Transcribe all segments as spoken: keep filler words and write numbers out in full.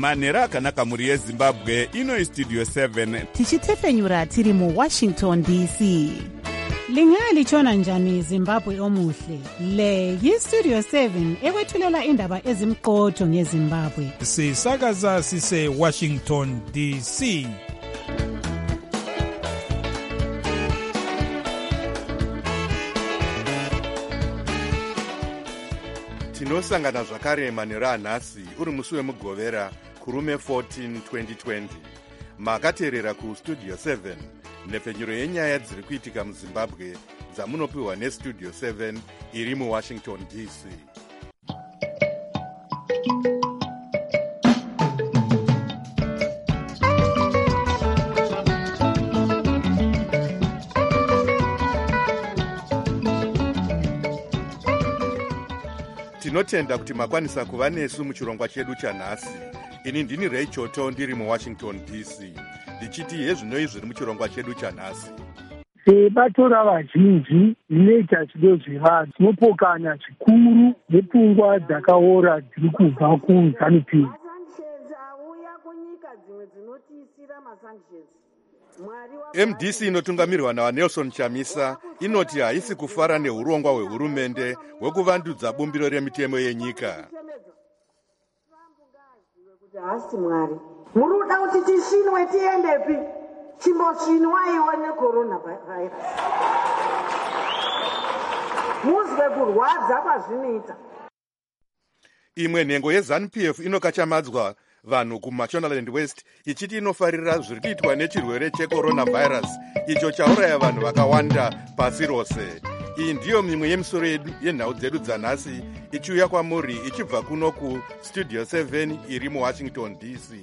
manhero akanaka mhuri yezimbabwe. Ino istudio seven tichitefenyura tiri muwashington D C. Lingalitshona njani Zimbabwe omuhle? Le yistudio seven ekwethulela indaba ezimqotho ngeZimbabwe. Sisakaza sise Washington D C. Tinosangana zvakare manhero anhasi uri musi wemugovera kurume fourteen twenty twenty. Makateerera kustudio seven nhepfenyuro yenyaya dziri kuitika muZimbabwe dzamunopiwa nestudio seven iri muWashington D C. Tinotenda kuti makwanisa kuva nesu muchirongwa chedu chanhasi. Ini ndini Ray Choto ndiri muWashington D C. Ndichiti hezvinoi zviri muchirongwa chedu chanhasi. Sebato ravazhinji rinoita zvido zvevanhu tinopokana zvikuru nepfungwa dzakaora dziri kubva kuZANU-PF. M D C inotungamirwa naNelson Chamisa inoti haisi kufara neurongwa hwehurumende hwekuvandudza bumbiro remitemo yenyika. Hasi Mwari, muruda kuti tishinwe tiendepi? Chimboshinwaiwo necorona virus. Muzwe kurwadza kwazvinoita. Imwe nhengo yeZANU-P F inokachamadzwa vanhu kuMashonaland West ichiti inofarira zviri kuitwa nechirwere checoronavirus icho chauraya vanhu vakawanda pasi rose. Iyi ndiyo mimwe yemisoro yedu yenhau dzedu dzanhasi ichiuya kwamuri ichibva kuno kustudio seven iri muWashington D C.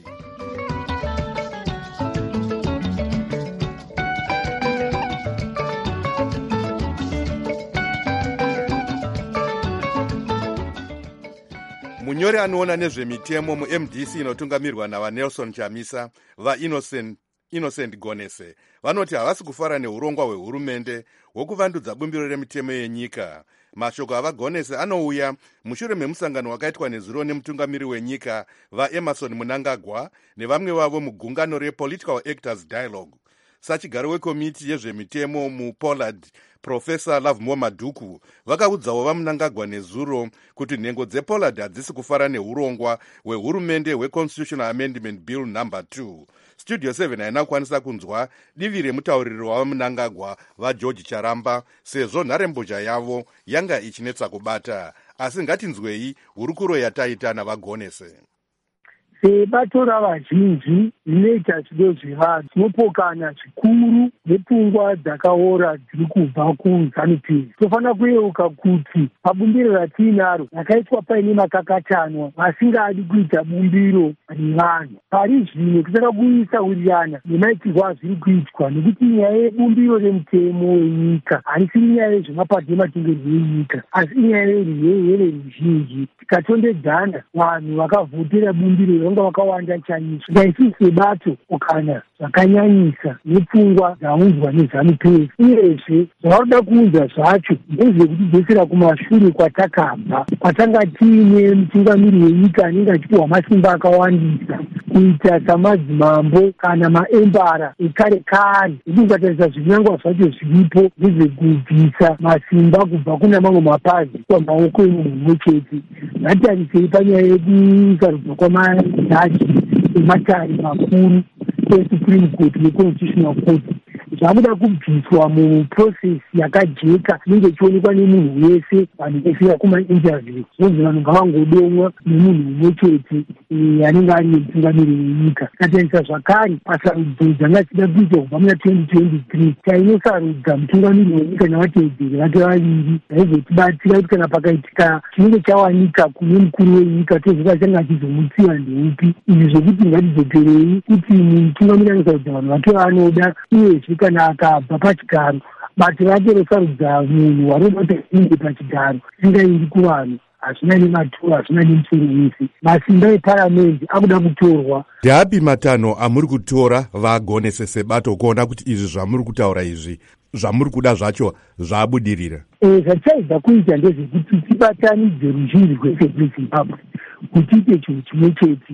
Munyori anoona nezvemitemo mu-M D C inotungamirwa navaNelson Chamisa vaInnocent Innocent Gonese vanoti havasi kufara neurongwa hwehurumende hwokuvandudza bumbiro remitemo yenyika. Mashoko avaGonese anouya mushure memusangano wakaitwa nezuro nemutungamiri wenyika vaEmerson Mnangagwa nevamwe vavo mugungano rePolitical Actors Dialogue. Sachigaro wekomiti yezvemitemo muPollard, Profesa Lovemore Madhuku vakaudzawo vaMnangagwa nezuro kuti nhengo dzePollard hadzisi kufara neurongwa hwehurumende hweConstitutional Amendment Bill number two. Studio seven haina kukwanisa kunzwa divi remutauriri wavaMnangagwa vaGeorge Charamba sezvo nharembozha yavo yanga ichinetsa kubata. Asi ngatinzwei hurukuro yataita navaGonese. Sebato ravazhinji rinoita zvido zvevanhu tinopokana zvikuru nepfungwa dzakaora dziri kubva kuZANU-P F. Tofanira kuyeuka kuti pabumbiro ratiinaro rakaitwa paine makakatanwa vasingadi kuita bumbiro revanhu. Pari zvino toda kuisaurirana nemaitirwo azviri kuitwa nekuti nyaya yebumbiro remutemo wenyika haisiri nyaya yezvemapato ematongerwo enyika asi inyaya yeruzhinji ruzhinji. Tikatondedzana vanhu vakavhotera bumbiro vanga vakawanda chaizvo. Ngaisi sebato kana zvakanyanyisa nepfungwa dzaunzwa neZANU-P F. Uyezve zvavakuda kuunza zvacho ndezvekutidetsera kumashure kwatakabva kwatanga tiine mutungamiri wenyika anenge achipiwa masimba akawandisa kuita samadzimambo kana maembara ekare kare. Ukatarisa zvinangwa zvacho zviripo ndezvekubvisa masimba kubva kuna mamwe mapazi pamaoko emunhu mumwe chete. Ngatiarisei panyaya yekusarudzwa kwamajaji ematare makuru eSupreme Court neConstitutional Court. Zvakuda kubviswa muprocess yakajeka inenge ichionekwa nemunhu wese vanhu vefika kumainterview. Zvonzi vanhu ngavangodomwa nemunhu mumwe chete anenge ari mutungamiri wenyika. Tatarisa zvakare pasarudzo dzanga dzida kuitwa kubva muna twenty twenty-three tainosarudza mutungamiri wenyika navateedzeri vake vaviri zaizotibatsira kuti kana pakaitika chinenge chawanika kune mukuru wenyika tozoka changa achizomutsiva ndeupi. Izvi zvokuti ngatizoperei kuti mutungamiri anosarudza vanhu vake vaanoda uyezve kana akabva pachigaro bato rake rosarudza munhu warobata inge pachigaro singaindi kuvanhu hazvina nematuro hazvina nemusoro wese. Masimba eparamende akuda kutorwa. Ndeapi matanho amuri kutora vaGonese sebato kuona kuti izvi zvamuri kutaura izvi zvamuri kuda zvacho zvabudirira? Eh, zvatichaibva kuita ndezvekuti tibatanidze ruzhinji rwese rweZimbabwe kuti ite chinhu chimwe chete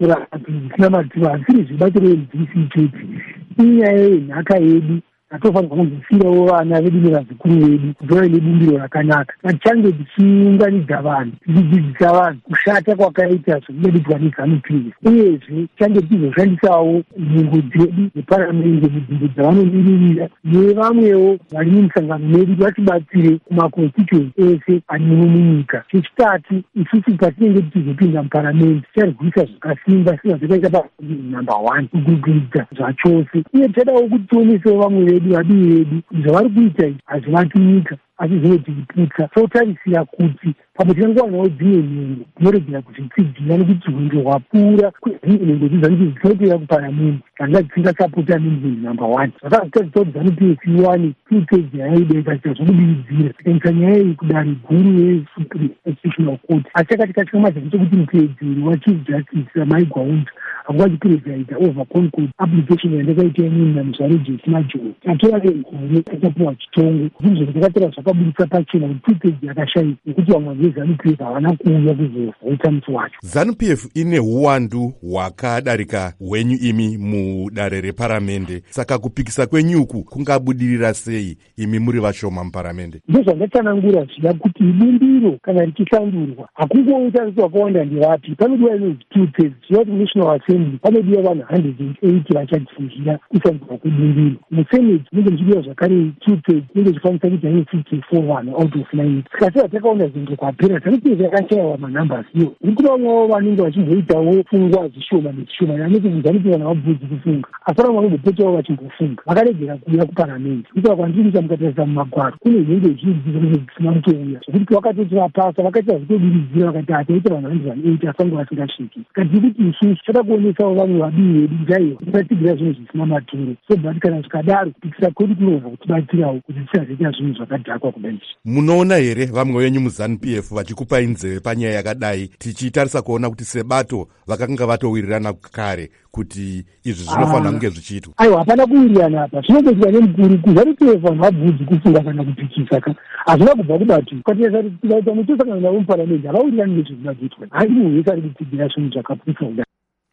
murapi zvisinamatiro asiri zvibatiro M D C chete inyaya yenhaka yedu atofanirwa kunzwisirawo vana vedu nevazukuru vedu kuti vave nebumbiro rakanaka. Ngatichange tichiunganidza vanhu tichidzidzisa vanhu kushata kwakaita zvekuberekwa neZANU-P F, uyezve tichange tizoshandisawo nhengo dzedu neparamende munzvimbo dzavanomiririra nevamwewo vari mumisangano medu vatibatsire kumakonstituensi ese arimo munyika. Chechitatu, isusu patinenge tichizopinda muparamende ticharwisa zvakasimba sezvo zvakaita panamba one kugwigiridza zvachose, uye tichadawo kuti tionesewo vamwe vedu vadivi vedu zvavari kuita izvi hazvivaki nyika asi zvinotiputsa. Totarisira kuti pamwe tinangowanawo dzimwe nhengo dzinoregera kuzvitsigira nekuti rwendo rwapfuura kwedzimwe nhengo dziZANU-P F dzinotevera kuparamende dzanga dzisingasapota amendment number one. Zvakazvitadzisa kuti ZANU-P F iwane two-thirds yayaida ikaita zvokudiridzira ikaisa nyaya iyi kudare guru yeSupreme Constitutional Court. Asi chakatika chikamazana chekuti muteedzeri waChief Justice Mai Gwaunda akuva chipresidaita over concord application yandakaita inini namuzvare Jesi Majoe atora negore akapuwa chitongo zvinhu zvakatera zvakabudisa pachena kuti two-thirds yakashayika nekuti vamwe veZANU-P F havana kuuya kuzovhota musi wacho. ZANU-P F ine uwandu hwakadarika hwenyu imi mudare reparamende, saka kupikisa kwenyuku kungabudirira sei imi muri vashoma muparamende? Ndozvandatsanangura zviya kuti ibumbiro kana richisandurwa hakungoita kuti vakawanda ndevapi. Panodiwa inonzi two-thirds zviya kuti National Assembly panodiwa vanhu one hundred eighty vachadzingirira kusandurwa kwebumbiro. Musenate munenge muchidiwa zvakare two-thirds munenge zvifanisa kuti ane fifty-four vanhu out of ninety. Saka seva takaona zvinhu kwapera ZANU-P F yakashayiwa manambers iyo. Nekuti vamwewo vanenge vachimboitawo pfungwa zvishoma nezvishoma anoti ZANU-P F vanhu havabvudzi kufunga asi vamwe vanogopetawo vachimbofunga vakaregera kuuya kuparamende. Kuita kwandiricha mukatarisa mumagwaro kune nhengo zhinji dzinenge dzisina kutouya zvokuti vakatoti vapasa vakaita zvitodiridzira vakati hataita vanhu one hundred eighty asange vasingasviki. Kadii kuti isusu toda kuonesawo vamwe vadivi vedu chaivo tisatigira zvinhu zvisina maturo sobati kana zvikadaro kupikisa kwedu kunobva kutibatsirawo kuti tisazoita zvinhu zvakadhakwa kudai. Munoona here vamwe venyu muZANU-P F vachikupai nzeve panyaya yakadai, tichitarisa kuona kuti sebato vakanga vatowirirana kare kuti izvi zvinofanira kunge zvichiitwa? Aiwa, hapana kuwirirana apa, zvinotoitika nemukuru kuZANU-P F vanhu havabvudzi kufunga kana kupikisa ka hazvina kubva kubati kwatiyesa kuti tikaita mutosangana navo muparamende havawirirani nezvinoda kuitwa handi muhwese ari kutsigira zvinhu zvakaputsa kudai.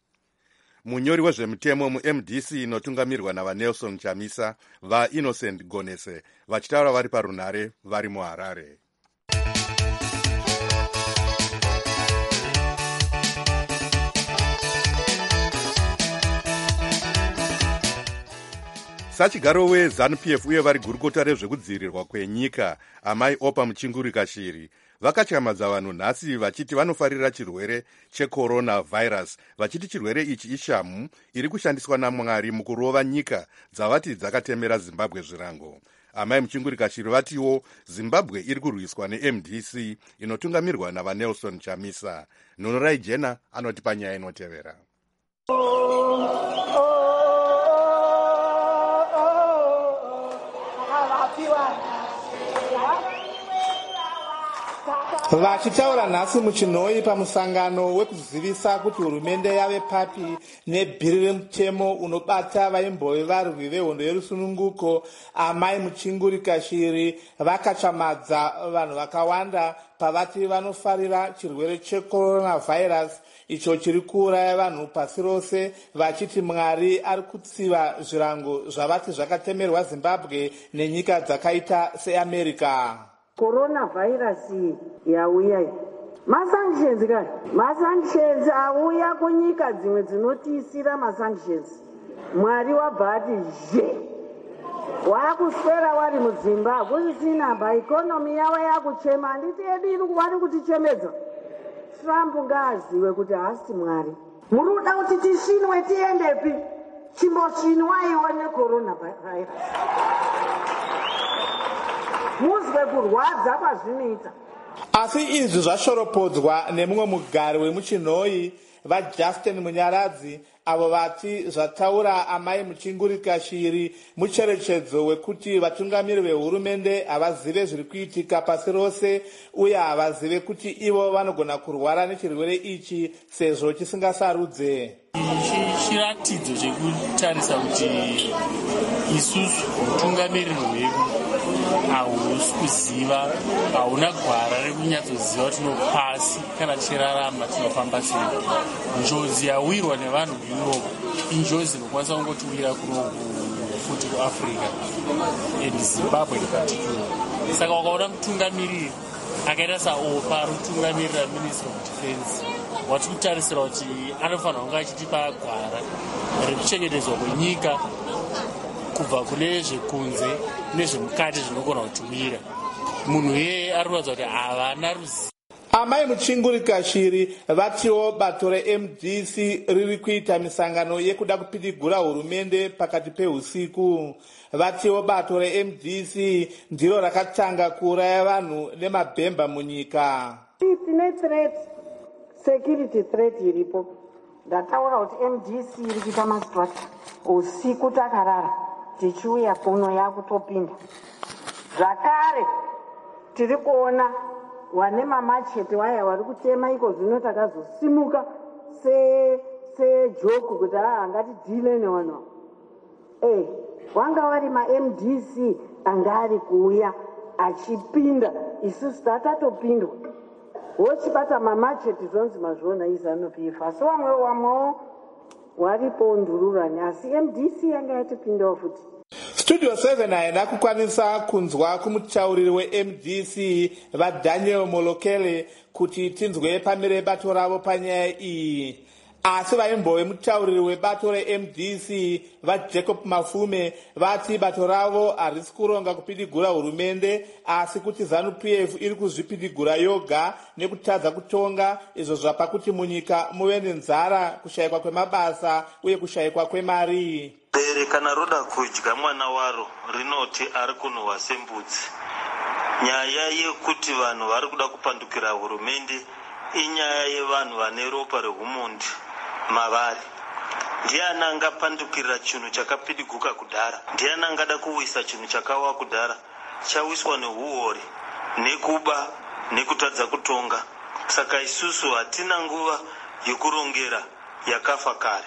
Munyori wezvemutemo mu-M D C inotungamirwa navaNelson Chamisa vaInnocent Gonese vachitaura vari parunhare vari muHarare. Sachigaro weZANU-P F uye vari gurukota rezvekudzivirirwa kwenyika Amai Opa Muchingurika Shiri vakatyamadza vanhu nhasi vachiti vanofarira chirwere cheCoronavirus, vachiti chirwere ichi ishamu iri kushandiswa naMwari mukurova nyika dzavati dzakatemera Zimbabwe zvirango. Amai Muchingurika Shiri vatiwo Zimbabwe iri kurwiswa neM D C inotungamirwa navaNelson Chamisa. Nhunurai Jena anoti panyaya inotevera. Vachitaura nhasi muchinhoi pamusangano wekuzivisa kuti hurumende yave papi nebhiri remutemo unobata vaimbove varwi vehondo yerusununguko, Amai Muchingurika Shiri vakachamadza vanhu vakawanda pavati vanofarira chirwere cheCoronavirus icho chiri kuuraya vanhu pasi rose, vachiti Mwari ari kutsiva zvirango zvavati zvakatemerwa Zimbabwe nenyika dzakaita seAmerica. Coronavirus yauya masanctions kai masanctions auya kunyika dzimwe dzinotiisira masanctions. Mwari wabhati zhe wakuswera wari mudzimba kusisina ba economy yavo yakuchema handiti yedu iri vari kutichemedza. Trump ngaaziwe kuti haasi Mwari. Muri kuda kuti tishinwe tiendepi? Chimboshinwaiwo neCoronavirus. Muzwe kurwadza kwazvinoita. Asi izvi zvashoropodzwa nemumwe mugari wemuchinhoi vaJustin Munyaradzi avo vati zvataura Amai Muchingurika Shiri mucherechedzo wekuti vatungamiri vehurumende havazive zviri kuitika pasi rose uye havazive kuti ivo vanogona kurwara nechirwere ichi sezvo chisingasarudze. Chiratidzo chekutarisa kuti isusu utungamiriri hwedu hausi kuziva, hauna gwara rekunyatsoziva kuti tinopasi kana tichirarama tinofamba sei. Njodzi yawirwa nevanhu mueurope injodzi inokwanisa kungotiwira kuno futi kuafrica and zimbabwe in particular. Saka wakaona mutungamiriri akaita saopa ari kutungamirira ministry of defense, wati kutarisira kuti anofanira kunge achitipa gwara rekuchengetedzwa kwenyika kubva kune zvekunze nezvemukati zvinogona kutumira. Munhu yeye ari kuratidza kuti havana ruzivo. Amai Muchinguri Kashiri vatiwo bato re-M D C riri kuita misangano yekuda kupidigura hurumende pakati peusiku. Vatiwo bato re-M D C ndiro rakatanga kuuraya vanhu nemabhemba munyika. Tine threat, security threat iripo. Ndataura kuti M D C iri kuita mastrata usiku takarara tichiuya kuno yakutopinda. Zvakare tiri kuona wane mamachete waya wari kutema iko zvino takazosimuka sejoku kuti haa ngatidhile nevanhu. Eh, wanga wari ma-M D C anga ari kuuya achipinda, isusu tatatopindwa. Wochibata mamachete zvonzi mazvona iZANU P F. Asi wamwe wamwewo waripo ndururani, asi M D C yanga yatopindawo futi. Studio seven haina kukwanisa kunzwa kumutauriri we-M D C vaDaniel Molokele kuti tinzwe pamire bato ravo panyaya iyi. Asi vaimbove mutauriri webato re-M D C vaJacob Mafume vati bato ravo harisi kuronga kupidigura hurumende, asi kuti ZANU P F iri kuzvipidigura yoga nekutadza kutonga, izvo zvapa kuti munyika muve nenzara, kushayikwa kwemabasa uye kushayikwa kwemari. Bere kana roda kudya mwana waro rinoti ari kunhuhwa sembudzi. Nyaya yekuti vanhu vari kuda kupandukira hurumende inyaya yevanhu vane ropa rehumundi mavari. Ndiani angapandukira chinhu chakapidiguka kudhara? Ndiani angada kuwisa chinhu chakawa kudhara? Chawiswa nehuori, nekuba, nekutadza kutonga. Saka isusu hatina nguva yekurongera yakafa kare.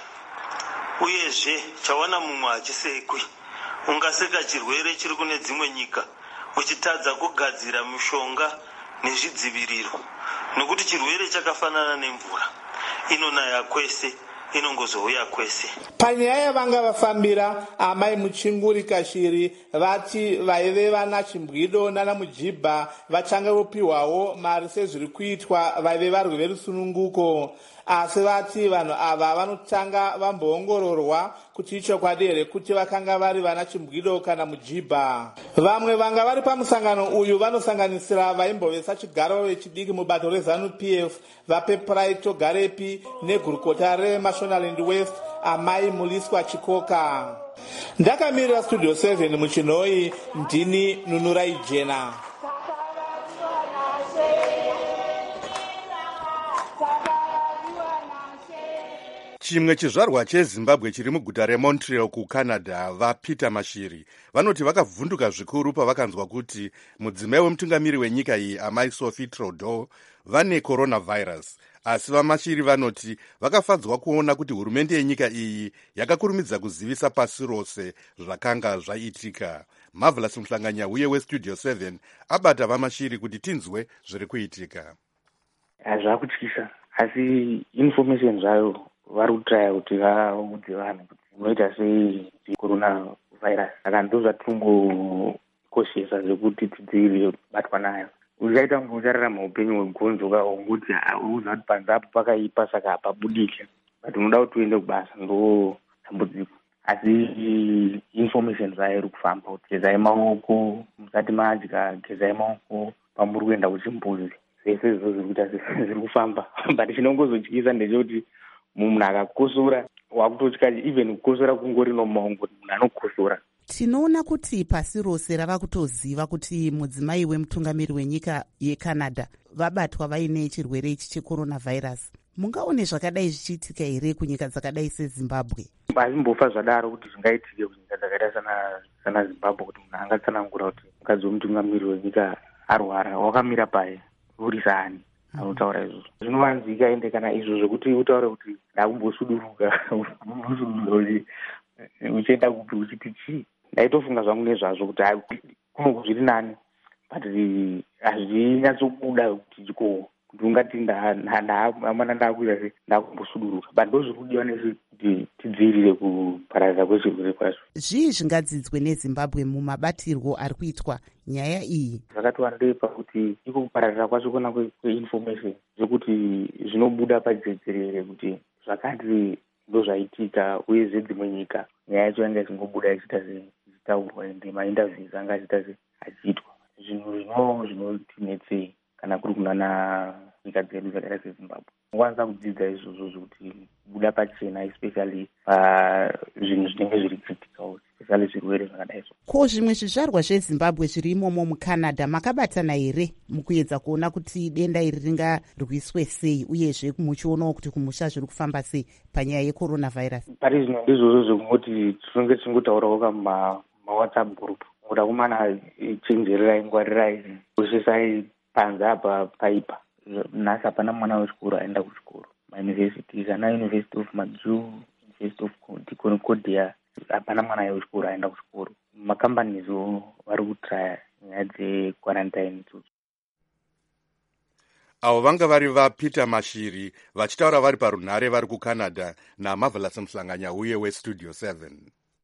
Uyezve chawana mumwe achisekwi, ungaseka chirwere chiri kune dzimwe nyika uchitadza kugadzira mishonga nezvidziviriro, nokuti chirwere chakafanana nemvura, inonaya kwese, inongozouya kwese. Panyaya yavanga vafambira amai Muchinguri Kashiri vati vaive vana Chimbwido nana Mujibha vachanga vopiwawo mari sezviri kuitwa vaive varwi verusununguko. Asi vati vanhu ava vanotanga vamboongororwa kuti ichokwadi here kuti vakanga vari vana Chimbwido kana Mujibha. Vamwe vanga vari pamusangano uyu vanosanganisira vaimbovesa chigaro vechidiki mubato reZANU P F vaPepurai Togarepi negurukota reMashonaland West amai Muliswa Chikoka. Ndakamirira Studio seven muChinoi, ndini Nunurai Jena. Chimwe chizvarwa cheZimbabwe chiri muguta reMontreal kuCanada, vaPeter Mashiri vanoti vakavhunduka zvikuru pavakanzwa kuti mudzimai wemutungamiri wenyika iyi amai Sophie Trudeau vane coronavirus. Asi vaMashiri vanoti vakafadzwa kuona kuti hurumende yenyika iyi yakakurumidza kuzivisa pasi rose zvakanga zvaitika. Marvelous Mhlanganya uye weStudio seven abata vaMashiri kuti tinzwe zviri kuitika. Zvakutyisa, asi information zvayo vari kutraya kuti vaudze vanhu kuti unoita sei corona virus. Saka ndo zvatinongokoshesa zvekuti tidzivirire kubatwa nayo. Uchaita kunge uchararama upenyu hwegonzo kaunguti unoziva kuti panzapo pakaipa saka hapabudike, but unoda kuti uende kubasa, ndo dambudziko. Asi information zvayo iri kufamba kuti gezai maoko musati madya, gezai maoko pamuri kuenda kuchimbuzi. Zvese izvo zviri kuita zviri kufamba, but chinongozotyisa ndechekuti munhu akakosora wakutotya, even kukosora kungori nomaongo, munhu anokosora. Tinoona kuti pasi rose rava kutoziva kuti mudzimai wemutungamiri wenyika yeCanada vabatwa vaine chirwere ichi checoronavirus. Mungaone zvakadai zvichiitika here kunyika dzakadai seZimbabwe? Hazvimbofa zvadaro kuti zvingaitike kunyika dzakaita sana Zimbabwe, kuti munhu angatsanangura kuti mukadzi wemutungamiri wenyika arwara, wakamira paye urisani anotaura izvozvo. Zvinovanzika ende kana izvo zvekuti utaure kuti ndakumbosuduruka kuti uchienda kupi uchiti chii. Ndaitofunga zvangu nezvazvo kuti kuno zviri nani but hazvinyatsobuda kuti ko kuti ungati amana ndakuita sei ndakumbosuduruka, but ndozviri kudiwa nese kuti tidzivirire kupararira kwechirwere kwacho. Zvii zvingadzidzwe neZimbabwe mumabatirwo ari kuitwa nyaya iyi? Zvakati wandei pakuti iko kupararira kwacho kona kweinformation zvekuti zvinobuda pajedzerere kuti zvakati ndozvaitika, uyezve dzimwe nyika nyaya yacho yanga ichingobuda ichiita zvichitaurwa ende mainterviews anga achiita achiitwa. Zvinhu zvino zvinotinetsei kana kuri kunana nyika dzedu dzakaita seZimbabwe. Unokwanisa kudzidza izvozvo zvokuti buda pachena, especially pazvinhu zvinenge zviri critical, especially zvirwere zvakadai so. Ko zvimwe zvizvarwa zveZimbabwe zviri imomo muCanada makabatana here mukuedza kuona kuti denda iri ringarwiswe sei, uyezve muchionawo kuti kumusha zviri kufamba sei panyaya yeCoronavirus? Pari zvino ndizvozvo zvekungoti tinenge tichingotaurawo kamawhatsapp group kuda kumana chenjererai, ngwarirai, koshesai panza apa paipa. Nhasi hapana mwana wechikoro aenda kuchikoro. Mauniversities ana University of McGill, University of Concordia, hapana mwana wechikoro aenda kuchikoro. Makambanizo vari kutraya nyaya dzequarantine. Avo vanga vari vaPeter Mashiri vachitaura vari parunhare vari kuCanada naMarvelous Muhlanganya uye weStudio seven.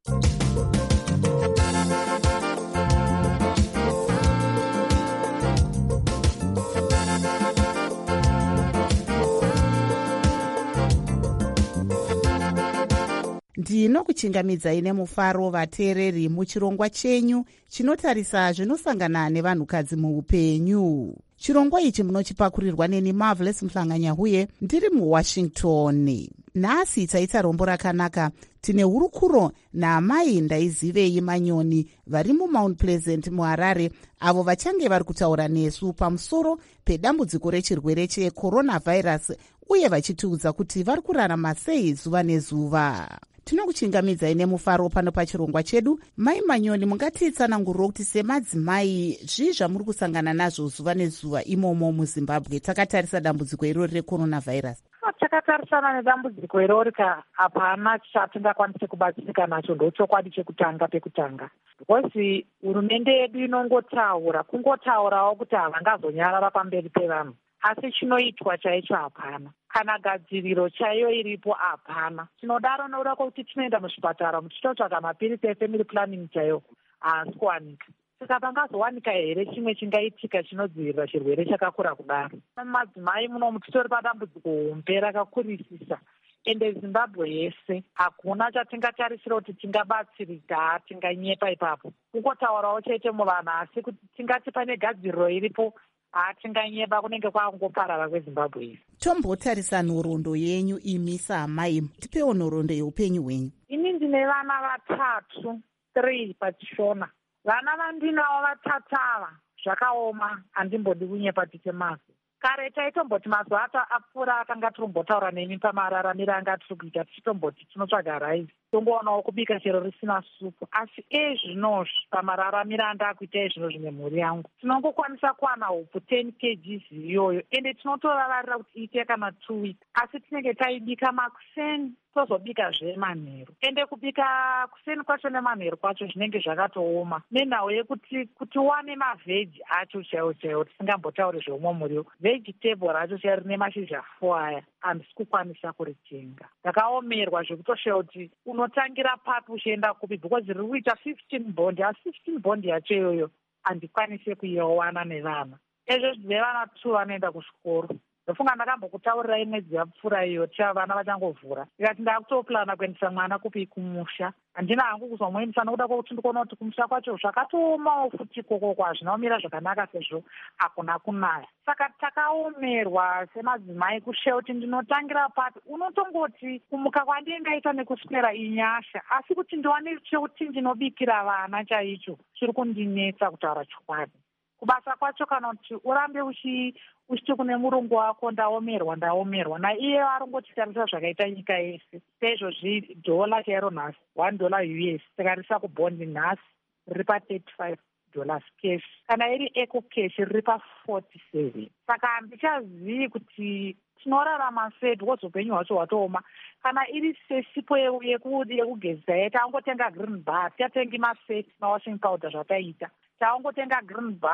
Ndinokuchingamidzai nemufaro vateereri muchirongwa chenyu chinotarisa zvinosangana nevanhukadzi muupenyu. Chirongwa ichi munochipakurirwa neni Marvelous Muhlanganya huye ndiri muWashington. Nhasi taita rombo rakanaka. Tine hurukuro naamai Ndaizivei Manyoni vari muMount Pleasant muHarare, avo vachange vari kutaura nesu pamusoro pedambudziko rechirwere cheCoronavirus uye vachitiudza kuti vari kurarama sei zuva nezuva. Tinokuchingamidzai nemufaro pano pachirongwa chedu. Mai Manyoni, mungatitsanangurira kuti semadzimai zvii zvamuri kusangana nazvo zuva nezuva imomo muZimbabwe takatarisa dambudziko irori reCoronavirus? Takatarisana nedambudziko irori ka hapana chatingakwanise kubatsirika nacho, ndochokwadi chekutanga pekutanga. Because hurumende yedu inongotaura, kungotaurawo kuti havangazonyarara pamberi pevanhu. Asi chinoitwa chaicho hapana, kana gadziriro chaiyo iripo hapana. Tinodaro nokuda kuti tinoenda muzvipatara muchitotsvaga mapirisi efamily planning chaiyo haasi kuwanika. Saka pangazowanika here chimwe chingaitika chinodzivirira chirwere chakakura kudaro? Madzimai muno mutitori padambudziko hombe rakakurisisa, ende Zimbabwe yese hakuna chatingatarisira kuti tingabatsirika, tinganyepa ipapo. Kungotaurawo chete muvanhu, asi kuti tingati pane gadziriro iripo hatinganyeba, kunenge kwakungoparara kweZimbabwe iyi. Tombotarisa nhoroondo yenyu imi saamai, tipewo nhoroondo yeupenyu hwenyu. Ini ndine vana vatatu, three pachishona. Vana vandinawo vatatu ava zvakaoma, handimbodi kunyepa tichemazi. Kare taitomboti mazuva apfuura akanga tirimbotaura nemi pamararamiro anga tiri kuita, tichitomboti tinotsvaga raisi tongoonawo kubika chero risina supu. Asi ezvinozvi pamararamiro andakuita ezvino zvine mhuri yangu tinongokwanisa kuwana hupu ten kgs iyoyo, ende tinotoravarira kuti iite kana two weeks. Asi tinenge taibika makuseni tozobika zvemanheru, ende kubika kuseni kwacho nemanheru kwacho zvinenge zvakatooma, nenhau yekuti kuti wane mavheji acho chaiwo chaiwo, tisingambotauri zveumwe muriwo. Vegetable racho chaiwo rine mashizha four aya handisi kukwanisa kuritenga, ndakaomerwa zvekutosheya kuti unotangira papi uchienda kupi, because riri kuita fifteen bondi, asi fifteen bondi yacho iyoyo handikwanise kuiwana nevana. Ezvo zvine vana two vanoenda kuchikoro. Ndofunga ndakambokutaurirai mwedzi yapfuura iyo tia vana vachangovhura, ndikati ndakutoplana kuendesa mwana kupi kumusha. Handina hangu kuzomuendesa nokuda kwokuti ndikuona kuti kumusha kwacho zvakatoomawo futi ikokoko hazvinaomira zvakanaka sezvo hakuna kunaya. Saka takaomerwa semadzimai kusheya kuti ndinotangira papi. Unotongoti kumuka kwandingaita nekuswera inyasha, asi kuti ndiwane chekuti ndinobikira vana chaicho chiri kundinetsa kutaura chokwadi. Kubasa kwacho kana kuti urambe uchi uchiti kune murungu wako ndaomerwa ndaomerwa naiye arongotitarisa zvakaita nyika yese. Saizvozvi dhola chairo nhasi one dollar U S tikarisa kubondi nhasi riri pa-thirty-five dollars cash, kana iri eco cash riri pa-forty-seven. Saka handichazivi kuti tinorarama sei, because upenyu hwacho hwatooma. Kana iri sesipo yekugezisa yaita angotenga green bar, tiatengi maface mawashing powder zvataita, taongotenga green bar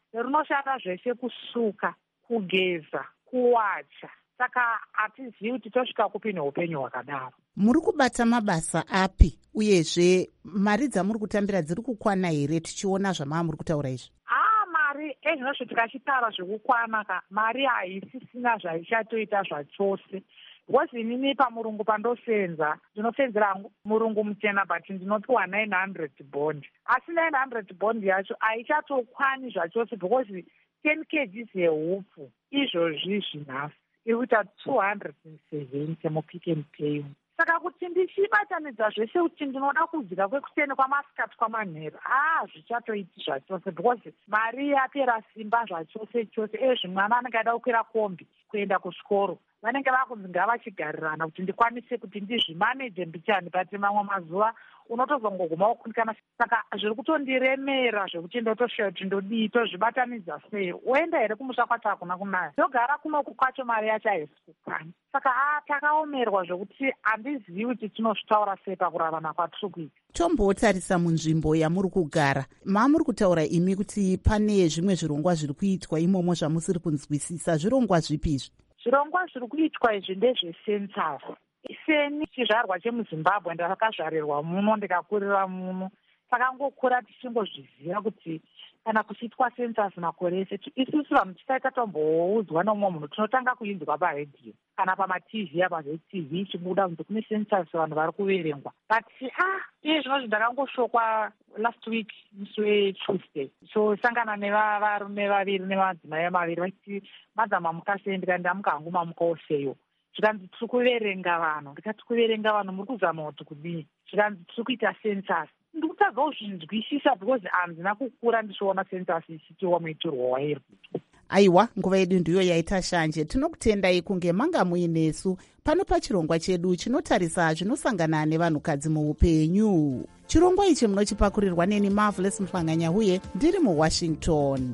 rinoshanda zveshe kusuka, kugeza, kuwacha. Saka hatizivi kuti tosvika kupi neupenyu hwakadaro. Muri kubata mabasa api uyezve mari dzamuri kutambira dziri kukwana here tichiona zvamava muri kutaura izvi? Ah, mari ezvinozvo tikachitaura zvekukwana ka mari haisisina zvaichatoita zvachose. Because inini pamurungu pandosenza ndinosenzera murungu muchena but ndinopiwa nine hundred bond. Asi nine hundred bond yacho haichatokwani zvachose because ten kgs yehupfu izvozvi zvinhasi iri kuita two hundred seventy mupick and pay. Saka kuti ndichibatanidza zvese kuti ndinoda kudzika kwekuteni kwamasikati kwamanheru ah zvichatoiti zvachose because mari yapera simba zvachose chose. Ezvi mwana anenge aida kukwira kombi kuenda kuchikoro vanenge vakunzi ngavachigarirana kuti ndikwanise kuti ndizvimaneje mbichani but mamwe mazuva unotozongoguma wokunikana. Saka zviri kutondiremera zvekuti ndotoshayo kuti ndodii tozvibatanidza sei. Uenda here kumusha kwacho hakuna kunaya, ndogara kunoku kwacho mari yacho haisi kukwana. Saka a takaomerwa zvekuti handizivi kuti tinozvitaura sei pakurarama kwatiri kuita. Tombotarisa munzvimbo yamuri kugara, mamuri kutaura imi kuti pane zvimwe zvirongwa zviri kuitwa imomo zvamusiri kunzwisisa. Zvirongwa zvipi izvi? Zvirongwa zviri kuitwa izvi ndezvesensasi. Iseni chizvarwa chemuZimbabwe ndakazvarirwa muno ndikakurira muno. Saka ngokura tichingozviziva kuti kana kuchiitwa sensasi makore ese isusu vanhu tisaita tomboudzwa nomumwe munhu tinotanga kuinzwa paredhiyo kana pamativi apa zvetv ichibuda kunzi kune sensasi vanhu vari kuverengwa. But ah iye zvinozvi ndakangoshokwa last week musi wetuesday chosangana nevavarume vaviri nemadzimai maviri vachiti madzama mukasei ndikati ndamuka hangu mamukawo seyo. Zvikanzi tiri kuverenga vanhu, ndikati kuverenga vanhu muri kuzama kuti kudii? Zvikanzi tiri kuita sensasi. Ndikutadza kuzvinzwisisa because handina kukura ndichiona sensasi ichitiwa muitirwo wairi. Aiwa, nguva yedu ndiyo yaita shanje. Tinokutendai kunge manga muinesu pano pachirongwa chedu chinotarisa zvinosangana nevanhukadzi muupenyu. Chirongwa ichi munochipakurirwa neni Marvelous Mhlanganya uye ndiri muWashington.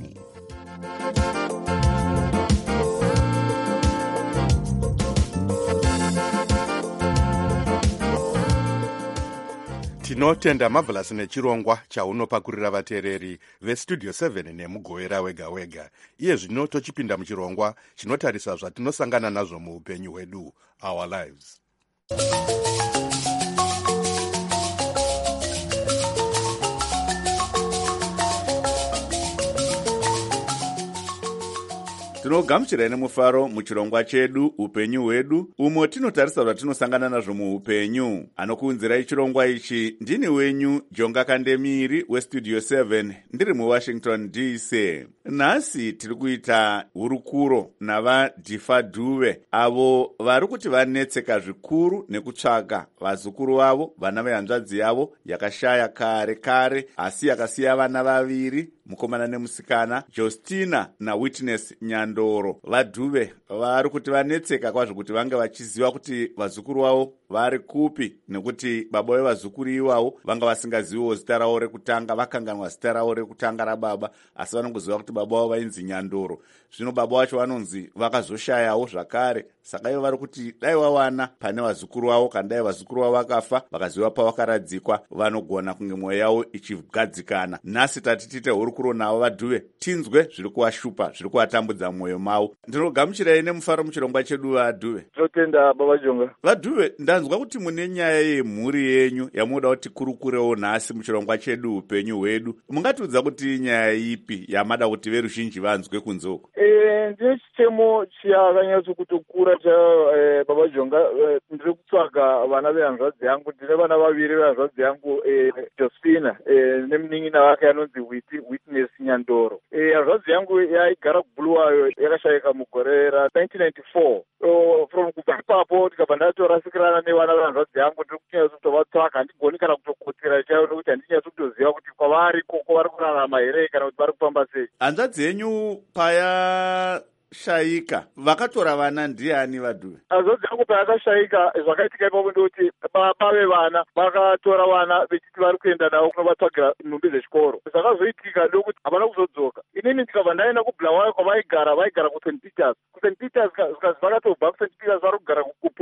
Tinotenda Marvelous nechirongwa chaunopakurira vateereri vestudio seven nemugowera wega wega. Iye zvino tochipinda muchirongwa chinotarisa zvatinosangana nazvo muupenyu hwedu, our lives. Tinogamuchira nemufaro muchirongwa chedu upenyu hwedu, umo tinotarisa zvatinosangana nazvo muupenyu. Anokuunzirai chirongwa ichi ndini wenyu Jonga Kandemiri westudio seven ndiri muWashington D C. Nhasi tiri kuita hurukuro navaDhifa Dube, avo vari kuti vanetseka zvikuru nekutsvaka vazukuru vavo, vana vehanzvadzi yavo yakashaya kare kare asi yakasiya vana vaviri, mukomana nemusikana, Justina naWitness Nyandoro. VaDhube vari kuti vanetseka kwazvo kuti vange vachiziva kuti vazukuru vavo vari kupi, nekuti baba vevazukuru ivavo vanga vasingaziviwo zita ravo rekutanga, vakanganwa zita ravo rekutanga rababa, asi vanongoziva kuti baba vavo vainzi Nyandoro. Zvino baba vacho vanonzi vakazoshayawo zvakare, saka ivo vari kuti dai vawana pane vazukuru vavo, kana dai vazukuru vavo vakafa vakaziva pavakaradzikwa, vanogona kunge mwoyo yavo ichigadzikana. Nhasi tati tiite hurukuro navo vaDhube, tinzwe zviri kuvashupa, zviri kuvatambudza mwoyo mavo. Ndinogamuchirai nemufaro muchirongwa chedu vaDhube. Tinotenda baba Jonga. vaDhube, ndanzwa kuti mune nyaya yemhuri yenyu yamunoda kuti kurukurewo nhasi muchirongwa chedu upenyu hwedu. Mungatiudza kuti nyaya ipi yamada kuti veruzhinji vanzwe kunzoko? Eh, ndine chichemo chakanyatsokutora cha eh, baba Jonga. Eh, ndiri kutsvaga vana vehanzvadzi yangu, ndine vana vaviri vehanzvadzi yangu, eh, Justina eh, nemunin'ina wake anonzi Witness Nyandoro. Eh, hanzvadzi yangu yaigara kuBhuluwayo, yakashayika mugore ra nineteen ninety-four. So from kubva ipapo tikabva ndatorasikirana nevana vehanzvadzi yangu, ndiri kunyatsokutovatsvaka, handigoni kana kutokotera chaivo nokuti handinyatsokutoziva kuti kwavari koko vari kurarama here kana kuti vari kufamba sei. Hanzvadzi yenyu paya shayika vakatora vana ndiani vaDhube? Hanzvadzi yangu payakashayika zvakaitika ipapo ndokuti baba vevana vakatora vana vechiti vari kuenda navo kunovatsvagira nhumbi dzechikoro. Zvakazoitika ndokuti havana kuzodzoka. Inini ndikabva ndaenda kuBhulawayo kwavaigara, vaigara kuSt Peters. kuSt Peters zvikazi vakatobva kuSt Peters vari kugara kuPupu.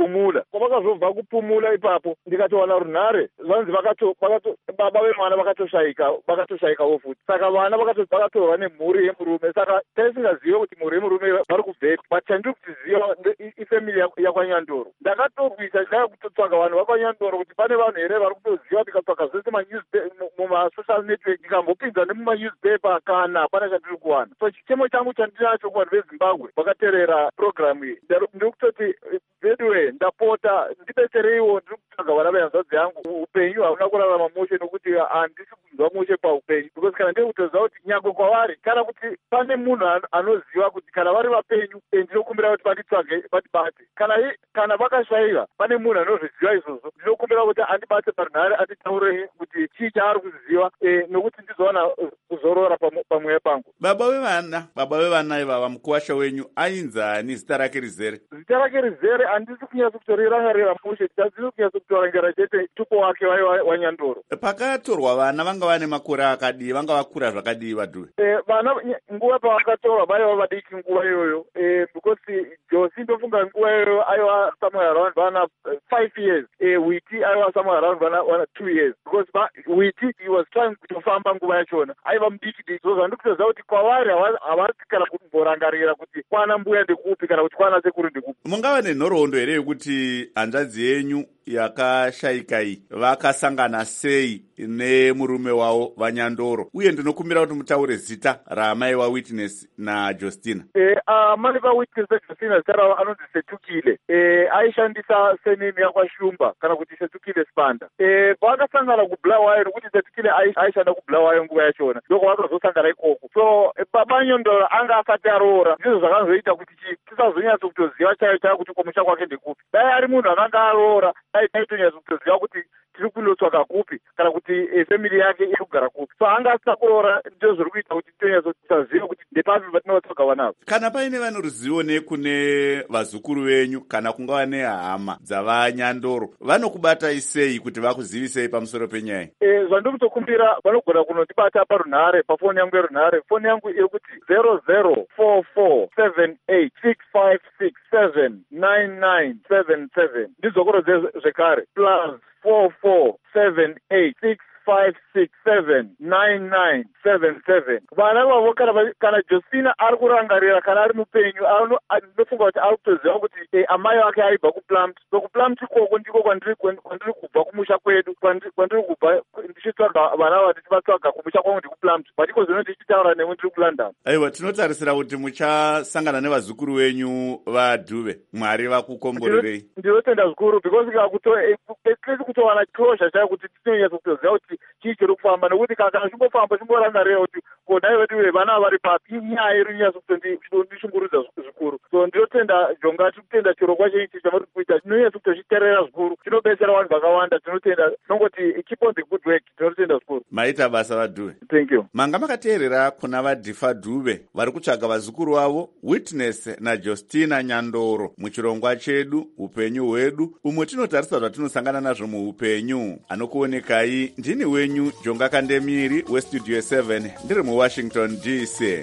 kupumula. Kwavakazobva kupumula ipapo ndikatowana runhare vanzi vakato vakato baba vemwana vakatoshayika vakatoshayikawo futi. Saka vana vakatorwa nemhuri yemurume. Saka taisingazive kuti mhuri yemurume vari kubveti, but chandiri kutiziva ifemili yakwanyandoro. Ndakatorwisa ndaya kutotsvaga vanhu vakwanyandoro kuti pane vanhu here vari kutoziva. Ndikatsvaga zvese mumasocial network, ndikambopinza nemumanewspaper kana pana chandiri kuwana. So chitemo changu chandinacho kuvanhu vezimbabwe vakateerera programu iyi ndiri kutoti bedwe ndapota ndibetsereiwo, ndiri kutsvaga vana vehanzvadzi yangu. Upenyu hauna kurarama mushe nokuti handisi kunzwa mushe paupenyu, because kana ndiri kutoziva kuti nyangwe kwavari kana kuti pane munhu anoziva kuti kana vari vapenyu ndinokumbira kuti vanditsvage vandibate. Kana kana vakashayika pane munhu anozviziva izvozvo, ndinokumbira kuti andibate parunhare anditaurei kuti chii chaari kuziva, nokuti ndizowana kuzorora pamweya pangu. Baba vevana baba vevana ivava mukuwasha wenyu ainzani zita rake rizere? Zita rake rizere handisi kunyatsa kutorirangarira mushe, handisi kunyatsa kutorangira chete tupo wake wanyandoro. Pakatorwa vana vanga vane makore akadii, vanga vakura zvakadii vadhuve? Eh, vana nguva pavakatorwa vaiva vadiki nguva iyoyo, eh, because Josi ndofunga nguva iyoyo aiva somewhere around vana five years, eh, Witi aiva somewhere around vana vana two years, because Witi he was trying kutofamba nguva yachona aiva mudiki diki. So zvandiri kutoziva kuti kwavari havari kana kumborangarira kuti kwana mbuya ndikupi kana kuti kwana sekuru ndikupi. Mungava nenhoroondo here yekuti hanzvadzi yenyu yakashayika iyi vakasangana sei nemurume wavo vanyandoro, uye ndinokumbira kuti mutaure zita raamai vaWitness naJustina. Eh, amai vaWitness naJustina zita ravo anonzi Setukile. Eh, aishandisa senimi yakwashumba kana kuti Setukile Spanda. Eh, vakasangana kuBulawayo nokuti Setukile aishanda kuBulawayo nguva yachona, ndoko vakazosangana ikoko. So baba nyandoro anga asati aroora, ndizvo zvakazoita kuti tisazonyatsa kutoziva chayo chayo kuti komusha kwake ndekupi. Dai ari munhu akanga aroora taitonyatsa kutoziva kuti tiri kundotsvaga kupi kana kuti efemili yake iri kugara kupi. So anga asina kuroora, ndizvo zviri kuita kuti tonyatsa kusaziva kuti ndepapi patinovatsvaga vanavo. Kana paine vane ruzivo nekune vazukuru venyu kana kungava nehama dzavanyandoro, vanokubatai sei kuti vakuzivisei pamusoro penyaya? Eh, zvandiri kutokumbira vanogona kunondibata parunhare, pafoni yangu yerunhare. Foni yangu iri kuti zero zero four four seven eight six five six seven nine nine seven seven. Ndizokorodze zvekare plus four four seven eight six five six seven nine nine seven seven. Vana vavo kana kana Justina ari kurangarira kana ari mupenyu, anofunga kuti ari kutoziva kuti eh, amai vake aibva kuPlumtree. So kuPlumtree ikoko ndiko kwandiri kwandiri kubva kumusha kwedu, kwandiri kubva ndichitsvaga vana vavo ndichivatsvaga kumusha kwangu ndikuPlumtree, but iko zvino ndichitaura newe ndiri kuLondon. Aiwa, tinotarisira kuti muchasangana nevazukuru venyu vadhuve. Mwari vakukomborerei. Ndinotenda zvikuru, because kakutoesi kutowana closure chayo kuti tinonyatsa kutoziva kuti chii chiri kufamba, nokuti kana chimbofamba chimborangarira kuti kodai vedu vana vari papi, inyaya iri nyatsa kutondishungurudza zvikuru. So ndinotenda jonga, tiri kutenda chirongwa cheichi chavari kuita chinonyatsa kutochiteerera zvikuru, chinobetsera vanhu vakawanda. Tinotenda tinongoti keep on the good work. Tinotenda zvikuru. Maita basa vadhuve. Thank you. Manga makateerera kuna vadhifa dhuve vari kutsvaga vazukuru vavo Witness naJustina Nyandoro muchirongwa chedu upenyu hwedu, umwe tinotarisa zvatinosangana nazvo muupenyu. Anokuonekai ndini wenyu Jonga Kandemiri westudio seven ndiri muWashington D C.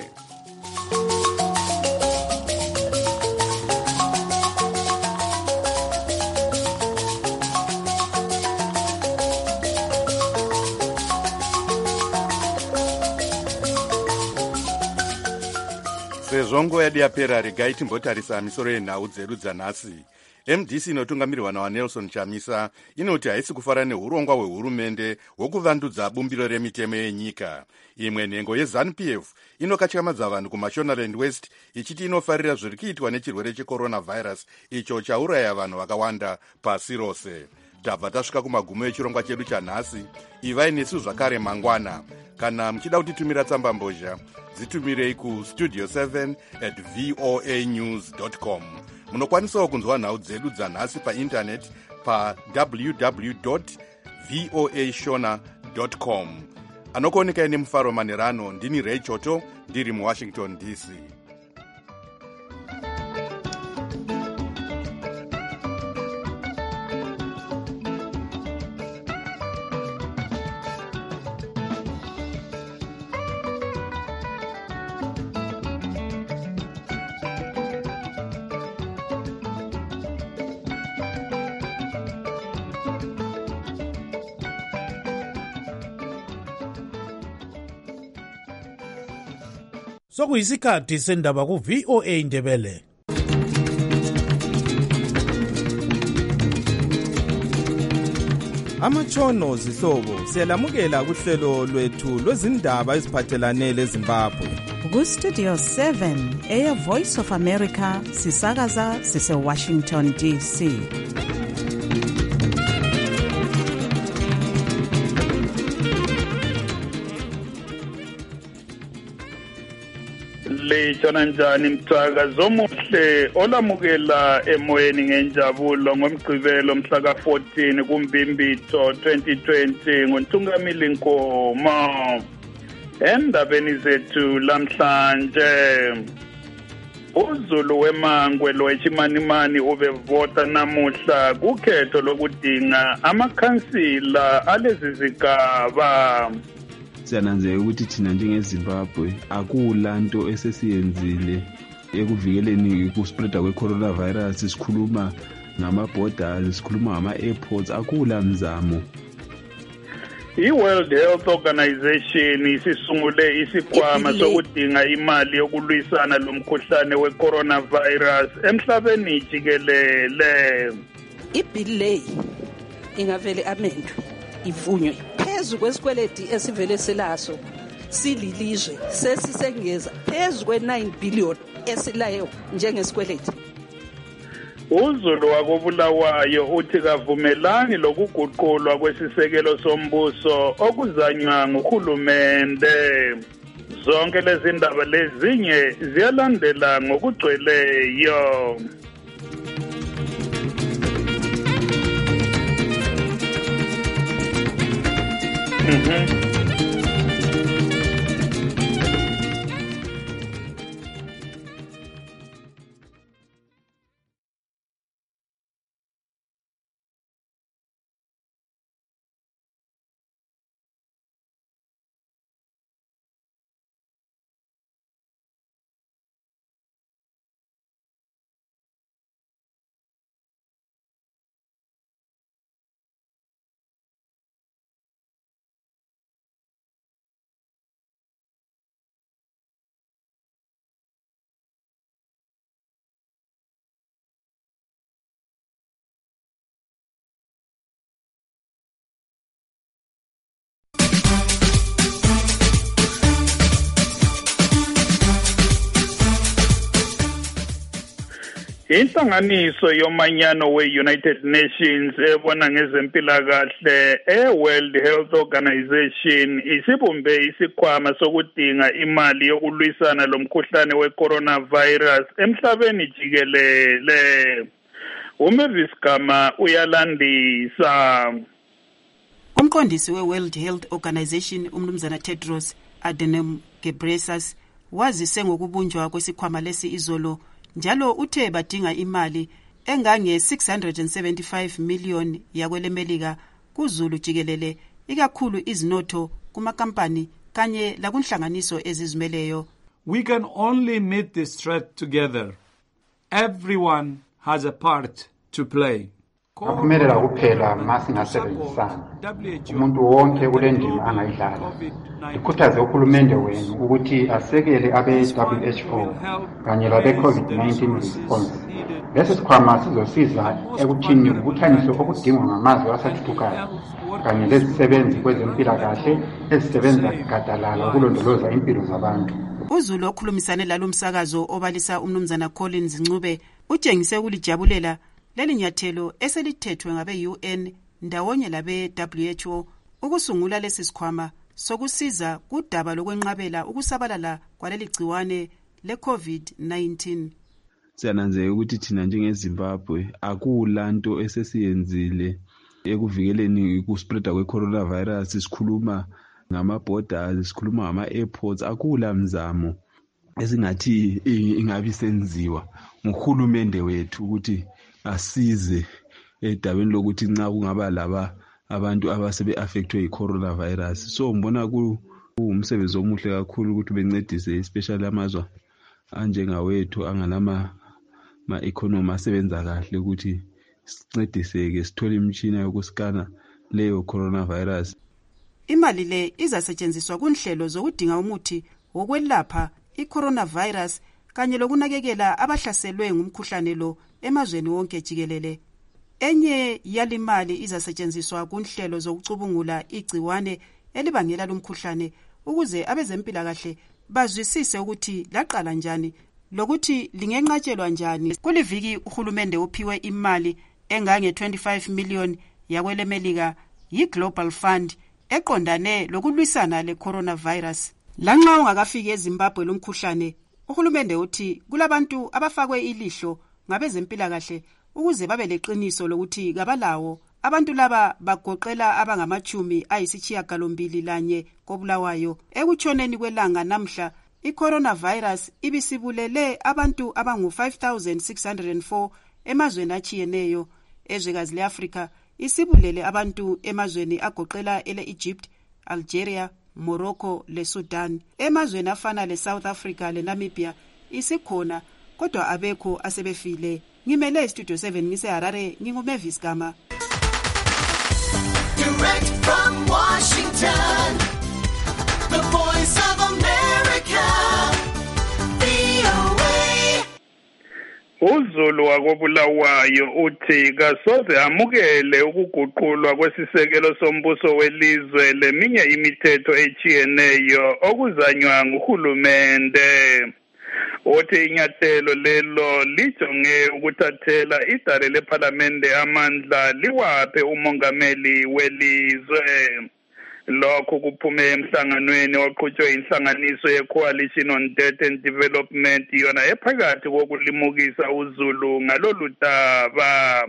Sezvo nguva yedu yapera, regai timbotarisa misoro yenhau dzedu dzanhasi. M D C inotungamirirwa nawaNelson Chamisa inoti haisi kufara neurongwa hwehurumende hwokuvandudza bumbiro remitemo yenyika. Imwe nhengo yeZANU P F inokatyamadza vanhu kuMashonaland West ichiti inofarira zviri kuitwa nechirwere checoronavirus icho chauraya vanhu vakawanda pasi rose. Tabva tasvika kumagumo echirongwa chedu chanhasi. Ivai nesu zvakare mangwana. Kana muchida kutitumira tsamba mbozha, dzitumirei kustudio seven at voa news dot com. Munokwanisawo kunzwa nhau dzedu dzanhasi paintaneti pa w w w dot voa shona dot com. Anokuonekai nemufaro manerano, ndini Ray Choto ndiri muWashington D C. sokuyisikhathi sendaba ku-V O A Ndebele. Amatshono zihlobo siyalamukela kuhlelo lwethu lwezindaba eziphathelane leZimbabwe. Ku-Studio seven, Air Voice of America, sisakaza sise-Washington D C. Lejona njani mthaka zomuhle olamukela emoyeni ngenjabulo ngomgqibelo mhla ka fourteen kuMbimbitho twenty twenty ngoNtungamili Nkomo. Endabeni zethu lamhlanje uZulu weMangwe loechimanimani ubevota namuhla kukhetho lokudinga amakhansila alezi zigaba. Siyananzeka ukuthi thina njengeZimbabwe akulanto esesiyenzile ekuvikeleni kuspreada kwe-coronavirus. Sikhuluma ngama-borders, sikhuluma ngama-airports, akula mzamo. I-World Health Organization isisungule isikhwama sokudinga imali yokulwisana lomkhuhlane we-coronavirus emhlabeni jikelele. Ibhili leyi ingavele amendwe ivunywe phezu kwesikweleti esivele silaso sililizwe sesisengeza phezu kwe-nine billion esilayo njengesikweleti. uZulu wakobulawayo uthi kavumelani lokuguqulwa kwesisekelo sombuso okuzanywa nguhulumende. Zonke lezi ndaba lezinye ziyalandela ngokugcweleyo. Mhm. Inhlanganiso yomanyano we-United Nations ebona ngezempilakahle e-World Health Organization isibumbe isikhwama sokudinga imali yokulwisana lomkhuhlane we-coronavirus emhlabeni jikelele. uMavis Gama uyalandisa. Umqondisi we-World Health Organization umnumzana Tedros Adhanom Ghebreyesus wazise ngokubunjwa kwesikhwama lesi izolo, njalo uthe badinga imali engange six hundred seventy-five million yakwelemelika kuZulu jikelele, ikakhulu izinotho kumakampani kanye lakunhlanganiso ezizimeleyo. We can only meet this threat together. Everyone has a part to play. Akuphumelela kuphela masingasebenzisana. Umuntu wonke kule ndima angayidlala. Ikhuthaze uhulumende wenu ukuthi asekele abe-W H O kanye labe-COVID nineteen response. Lesi sikhwama sizosiza ekuthini ukuthanyiso okudingwa ngamazwe asathuthukayo kanye lezisebenzi kwezempilakahle ezisebenza gadalala ukulondoloza impilo zabantu. uZulu okhulumisane lalo msakazo obalisa umnumzana Collins Ncube utshengise ukulijabulela leli nyathelo eselithethwe ngabe-U N ndawonye labe-W H O ukusungula lesi sikhwama sokusiza kudaba lokwenqabela ukusabalala kwaleli gciwane le-COVID nineteen. Siyananzeka ukuthi thina njengeZimbabwe akulanto esesiyenzile ekuvikeleni kuspreada kwe-coronavirus. Sikhuluma ngama-borders, sikhuluma ngama-airports, akula mzamo esingathi ingabi senziwa nguhulumende wethu ukuthi asize edabeni lokuthi nxa kungaba laba abantu abasebe affectwe yi-coronavirus. So ngibona kuwumsebenzi omuhle kakhulu ukuthi bencedise especially amazwe anjengawethu angalama ma-economy asebenza kahle ukuthi sincediseke sithole imitshina yokuskana leyo coronavirus. Imali le izasetshenziswa kunhlelo zokudinga umuthi wokwelapha i-coronavirus kanye lokunakekela abahlaselwe ngumkhuhlane lo emazweni wonke jikelele. Enye yalimali izasetshenziswa kunhlelo zokucubungula igciwane elibangela lumkhuhlane ukuze abezempilakahle bazwisise ukuthi laqala njani lokuthi lingenqatshelwa njani. Kuliviki uhulumende uphiwe imali engange twenty-five million yakwelemelika yi-Global Fund eqondane lokulwisana le-coronavirus. Lanxa ungakafiki eZimbabwe lumkhuhlane, uhulumende uthi kulabantu abafakwe ilihlo ngabezempilakahle ukuze babe leqiniso lokuthi kabalawo. Abantu laba bagoqela abangamachumi ayisishiyagalombili lanye koBulawayo. Ekutshoneni kwelanga namhla, i-coronavirus ibisibulele abantu abangu five thousand six hundred four emazweni achiyeneyo. Ezwekazi le-Afrika isibulele abantu emazweni agoqela ele-Egypt, Algeria, Morocco le Sudan. Emazweni afana le South Africa le Namibia isikhona kodwa abekho asebefile. Ngimele Studio seven ngise Harare, nginguMavis Gama. Direct from Washington, the voice of America, V O A. uZulu wakoBulawayo uthi kasoze amukele ukuguqulwa kwesisekelo sombuso welizwe leminye imithetho echiyeneyo okuzanywa nguhulumende. Uthi inyathelo lelo lijonge ukuthathela idale lePhalamende amandla liwaphe umongameli welizwe. Lokho kuphume emhlanganweni oqhutshwe inhlanganiso ye-Coalition on Debt and Development yona ephakathi kokulimukisa uZulu ngalolu daba.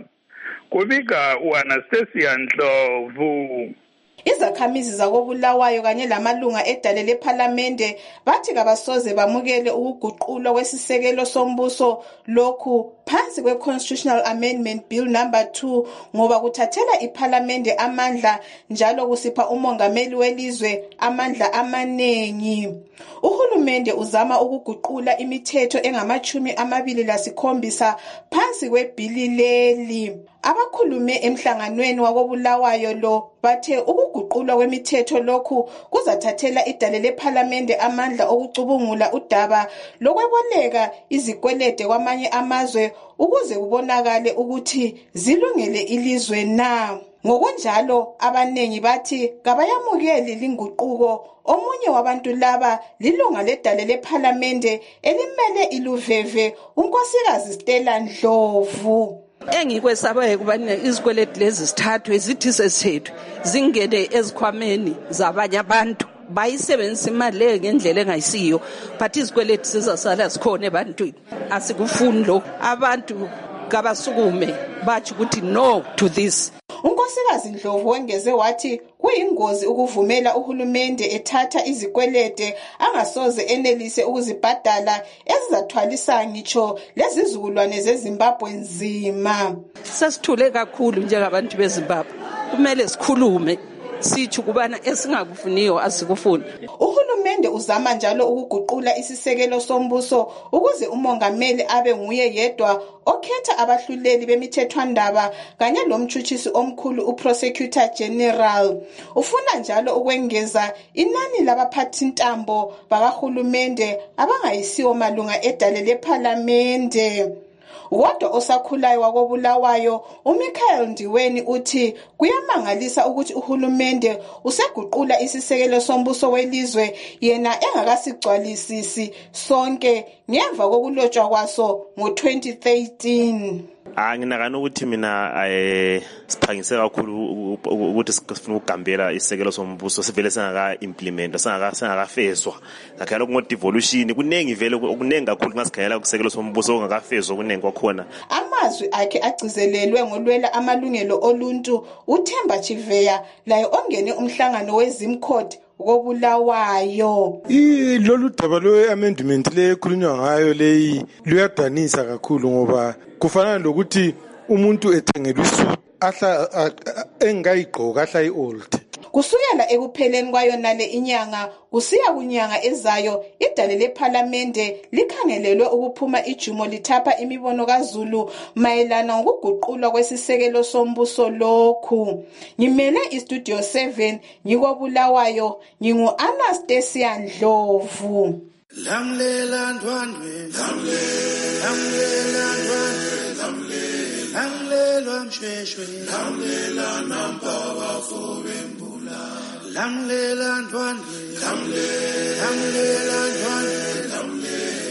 Kubika uAnastasia Ndlovu. Izakhamizi zakoBulawayo kanye lamalunga edale lePhalamende bathi kabasoze bamukele ukuguqulwa kwesisekelo sombuso lokhu phansi kwe-Constitutional Amendment Bill number two ngoba kuthathela iPhalamende amandla njalo kusipha umongameli welizwe amandla amanengi. Uhulumende uzama ukuguqula imithetho engamachumi amabili lasikhombisa phansi kwebhili leli. Abakhulume emhlanganweni wakoBulawayo lo bathe ukuguqulwa kwemithetho lokhu kuzathathela idale lePhalamende amandla okucubungula udaba lokweboleka izikwelede kwamanye amazwe ukuze kubonakale ukuthi zilungele ilizwe na. Ngokunjalo abanengi bathi kabayamukeli linguquko. Omunye wabantu laba lilunga ledale lePhalamende elimele iLuveve, unkosikazi Stella Ndlovu. Engikwesabayo kubana izikweleti lezi sithathwe zithi sesethu zingene ezikhwameni zabanye abantu bayisebenzisa imali le ngendlela engayisiyo but izikweleti sizasala sikhona ebantwini. Asikufuni lo abantu kabasukume bathi ukuthi no to this. Unkosikazi Ndlovu wengeze wathi kuyingozi ukuvumela uhulumende ethatha izikwelede angasoze enelise ukuzibhadala ezizathwalisa ngitsho lezizukulwane zeZimbabwe nzima. Sasithule kakhulu njengabantu beZimbabwe. Kumele sikhulume sithi kubana esingakufuniyo asikufuni. Uhulumende uzama njalo ukuguqula isisekelo sombuso ukuze umongameli abe nguye yedwa okhetha abahluleli bemithethwandaba kanye lomtshutshisi omkhulu uProsecutor General. Ufuna njalo ukwengeza inani labaphathi ntambo bakahulumende abangayisiwo malunga edale lePhalamende. Kodwa osakhulayo wakoBulawayo uMichael Ndiweni uthi kuyamangalisa ukuthi uhulumende useguqula isisekelo sombuso welizwe yena engakasigcwalisisi sonke ngemva kokulotshwa kwaso ngo twenty thirteen. Anginakana ukuthi mina eh siphangise kakhulu ukuthi sifuna ukugambela isisekelo sombuso sivele singaka implement singaka singakafezwa ngakhala ngo devolution kunengi vele kunengi kakhulu ngasikhayela kusekelo sombuso ongakafezwa kunengi kwakhona. Amazwi akhe agcizelelwe ngolwela amalungelo oluntu uThemba Chiveya laye ongene umhlangano weZimcode koBulawayo. Ilolu daba lo amendment le khulunywa ngayo leyi luyadanisa kakhulu ngoba kufana lokuthi umuntu ethengelwa isuit ahla engayigqoka ahla iold. Kusukela ekupheleni kwayo nale inyanga kusiya kunyanga ezayo idale lePhalamende likhangelelwe ukuphuma ijumo lithapha imibono kaZulu mayelana ngokuguqulwa kwesisekelo sombuso lokhu. Ngimele iStudio seven ngikoBulawayo ngingu Anastasia Ndlovu. Lamlela ndwandwe, lamlela ndwandwe, lamlela mshweshwe, lamlela nampa bafowembula, lamlela ndwandwe, lamlela ndwandwe,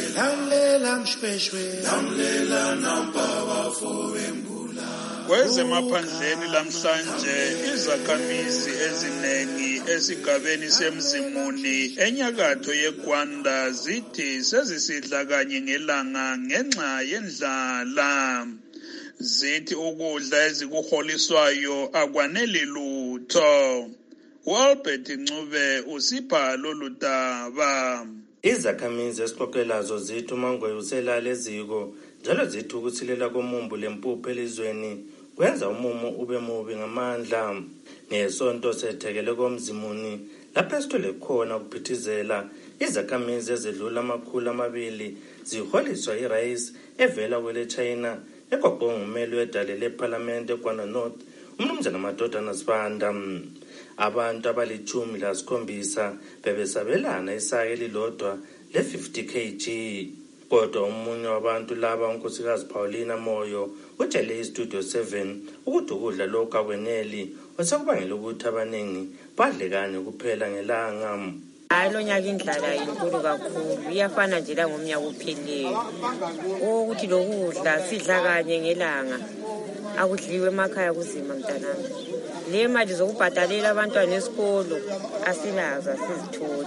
lamlela mshweshwe, lamlela nampa bafowembula. Kwezemaphandleni lamhlanje izakhamizi eziningi esigabeni semzimuni enyakatho yeGwanda zithi sezisidla kanye ngelanga ngenxa yendlala. Zithi ukudla ezikuholiswayo akwaneli lutho. Walbert Ncube usipha lolu daba. Izakhamizi esixoxelazo zithi uMangoye uselala eziko njalo zithi ukusilela komumbu lempuphu elizweni kwenza umumo ube mubi ngamandla. Ngesonto sethekele komzimuni lapho esithole khona ukuphithizela izakhamizi ezedlula amakhulu amabili ziholiswa irayisi evela kwele China ekwaqonga umeli wedale leParliament eGwanda North umnumzana Madodana Sibanda. Abantu abalithumi lasikhombisa bebesabelana isaka elilodwa le fifty kilograms. Kodwa umunye wabantu laba unkosikazi Paulina Moyo utshele iStudio seven ukuthi ukudla lokhu akweneli osekubangela ukuthi abaningi badle kanye kuphela ngelanga. Hayi lo nyaka indlala inkulu kakhulu iyafana nje la ngomnyaka upheleyo ukuthi lokudla sidla kanye ngelanga akudliwe emakhaya kuzima mntanami. Le mali zokubhadalela abantwana esikolo asilaza sizithole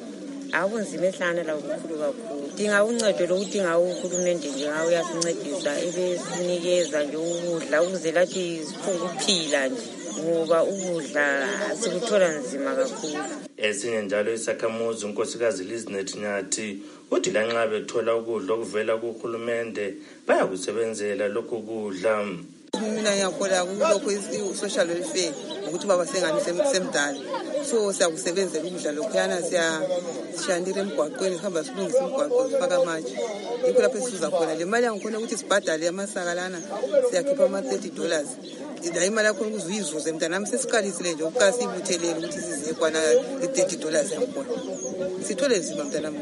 akunzima ehlana la ukukhulu kakhulu. Dinga uncedo lokudinga uhulumende nje ngawo uyasincedisa ebesinikeza nje ukudla ukuze lathi sifunga ukuphila nje ngoba ukudla sikuthola nzima kakhulu. Esinye njalo isakhamuzi unkosikazi Liznet Nyathi uthi lanxa bethola ukudla okuvela kuhulumende bayakusebenzela lokho kudla. Mina ngiyakhola kulokho i-social welfare ukuthi baba sengani semdala so siyakusebenzela ukudla lokhuyana siyashandira emgwaqweni sihamba silungisa imigwaqo sifaka amatshe yikho lapho esizuza khona le mali yangikhona ukuthi sibhadale amasaka lana siyakhipha ama-thirty dollars la imali yakhona ukuze uyizuze mntanami sesiqalisile nje ukuqala siyibuthelele ukuthi size kwana i-thirty dollars yakhona sithole nzima mntanami.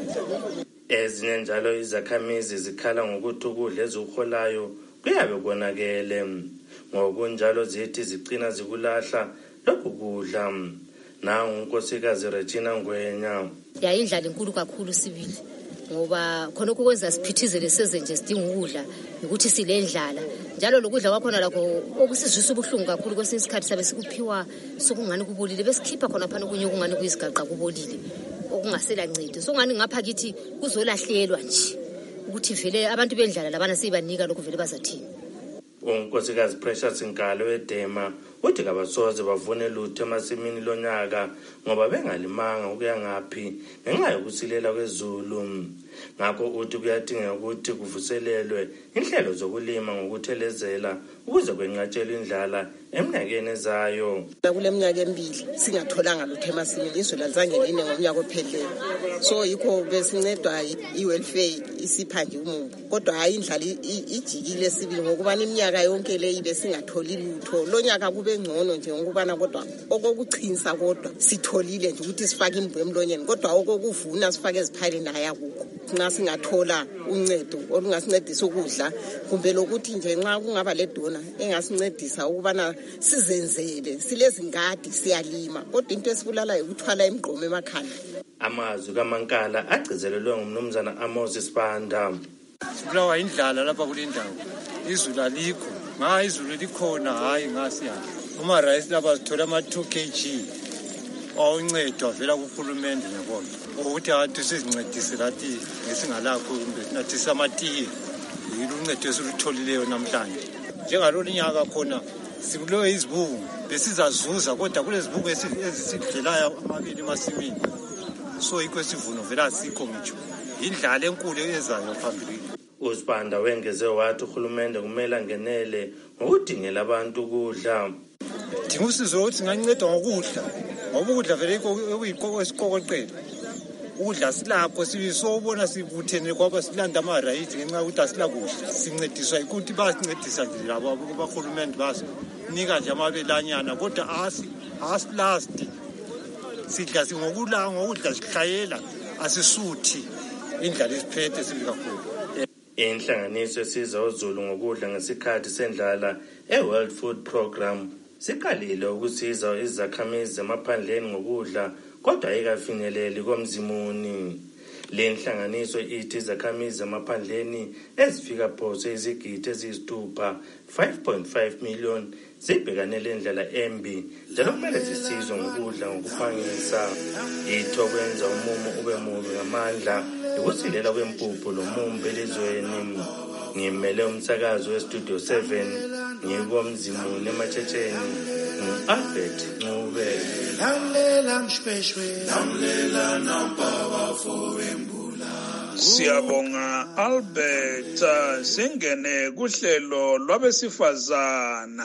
Ezinye njalo izakhamizi zikhala ngokuthi ukudla ezikuholayo kuyabe konakele ngokunjalo zithi zicina zikulahla lokhu kudla. Nangu unkosikazi Regina Ngwenya. Ya indlala inkulu kakhulu sibili ngoba khona ukwenza siphithizele seze nje sidinga ukudla ukuthi silendlala njalo lokudla kwakhona lakho okusizwisa ubuhlungu kakhulu kwesinye isikhathi sabe sikuphiwa sokungani kubolile besikhipha khona phana kunye kungani kuyisigaqa kubolile okungasela ncede so ngani ngapha kithi kuzolahlelwa nje ukuthi vele abantu bendlala labana sibanika lokho vele bazathini. Unkosikazi Precious Nkalo edema uthi kabasoze bavune lutho emasimini lonyaka ngoba bengalimanga ukuya ngaphi ngenxa yokusilela kwezulu. Ngakho uthi kuyadingeka ukuthi kuvuselelwe inhlelo zokulima ngokuthelezela ukuze kwenqatshelwe indlala eminyakeni ezayo. Kule minyaka emibili singatholanga lutho emasimini izolo zange line ngomnyaka opheleyo so yikho besincedwa i-welfare isipha nje umumbu kodwa hayi indlala ijikile sibili ngokuba iminyaka yonke le ibe singatholi lutho lo nyaka kube ngcono nje ngokubana kodwa okokuchinsa kodwa sitholile nje ukuthi sifake imbu emlonyeni kodwa okokuvuna sifake eziphaleni ayakukho. Nxa singathola uncedo olungasincedisa ukudla kumbe lokuthi nje nxa kungaba le dona engasincedisa ukubana sizenzele silezingadi siyalima kodwa into esibulala ukuthwala emgqomo emakhanda. Amazwi kaMankala agcizelelwe ngumnumzana Amos Sibanda. Sibulawa indlala lapha kule ndawo izulu alikho nga izulu likhona hayi ngasiya uma rice lapha sithola ama two kilograms awuncedo vela kuhulumende ngiyabona ukuthi abantu sizincedise lathi ngesingalakho kumbe nathi samatiye yiluncedo esilitholileyo namhlanje njengalo linyaka khona sikulo izibungu besizazuza kodwa kule zibungu ezisidlelayo amabili emasimini so yikho isivuno vela asikho ngitsho indlala enkulu ezayo phambili. uSibanda wengeze wathi uhulumende kumele angenele ngokudingela abantu ukudla. Dinga usizo ukuthi nganceda ngokudla ngoba ukudla vele okuyiqoko esiqokoqela ukudla silapho sisobona sibuthene kwaba silanda ama-right ngenxa ukuthi asilakudla sincediswa ukuthi basincedisa nje labo abahulumende baso nika nje amabelanyana kodwa asi asilasti sidla singokula ngokudla sikhayela asisuthi indlala isiphethe sibi kakhulu. Inhlanganiso esiza uZulu ngokudla ngesikhathi sendlala e-World Food Program siqalile ukusiza izakhamizi zemaphandleni ngokudla kodwa ayikafinyeleli komzimuni. Le nhlanganiso ithi izakhamizi zemaphandleni ezifika phose izigidi eziyisithupha five point five million zibhekanele indlela embi njalo kumele zisizwe ngokudla ngokuphangisa. Itho kwenza umumo ube mubi ngamandla ukusilela kwempuphu lomumbu elizweni. Ngimele umsakazo westudio seven ngikomzimuni eMatshetshen ngu-Albert Ncube. Lamlela mshweshwe lamlela nampaba fowembula. Siyabonga Albert. Singene kuhlelo lwabesifazana.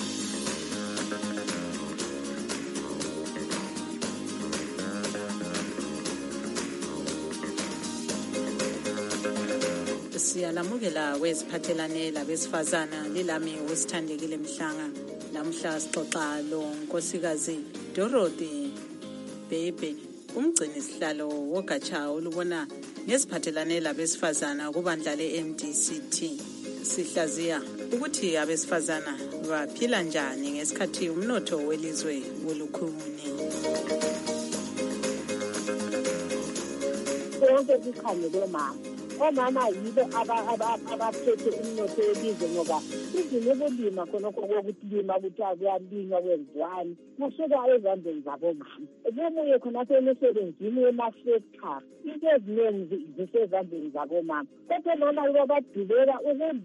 Siyalamukela kweziphathelane labesifazana lilami usithandekile Mhlanga. Namhla sixoxa lo nkosikazi Dorothy Bebe, umgcini sihlalo wogatsha olubona ngeziphathelane labesifazana kubandla le-M D C T. Sihlaziya ukuthi abesifazana baphila njani ngesikhathi umnotho welizwe ulukhuni. Konke kukhangele mama. Omama yibo abaphethe umnotho welizwe ngoba izimo ukulima khonokho kokulima ukuthi akuyalinywa kwenziwani kusuka ezandleni zabomama. Bebuye khonapho emisebenzini yemafektari into eziningi zisezandleni zabomama. Kodwa mama yibo abadubeka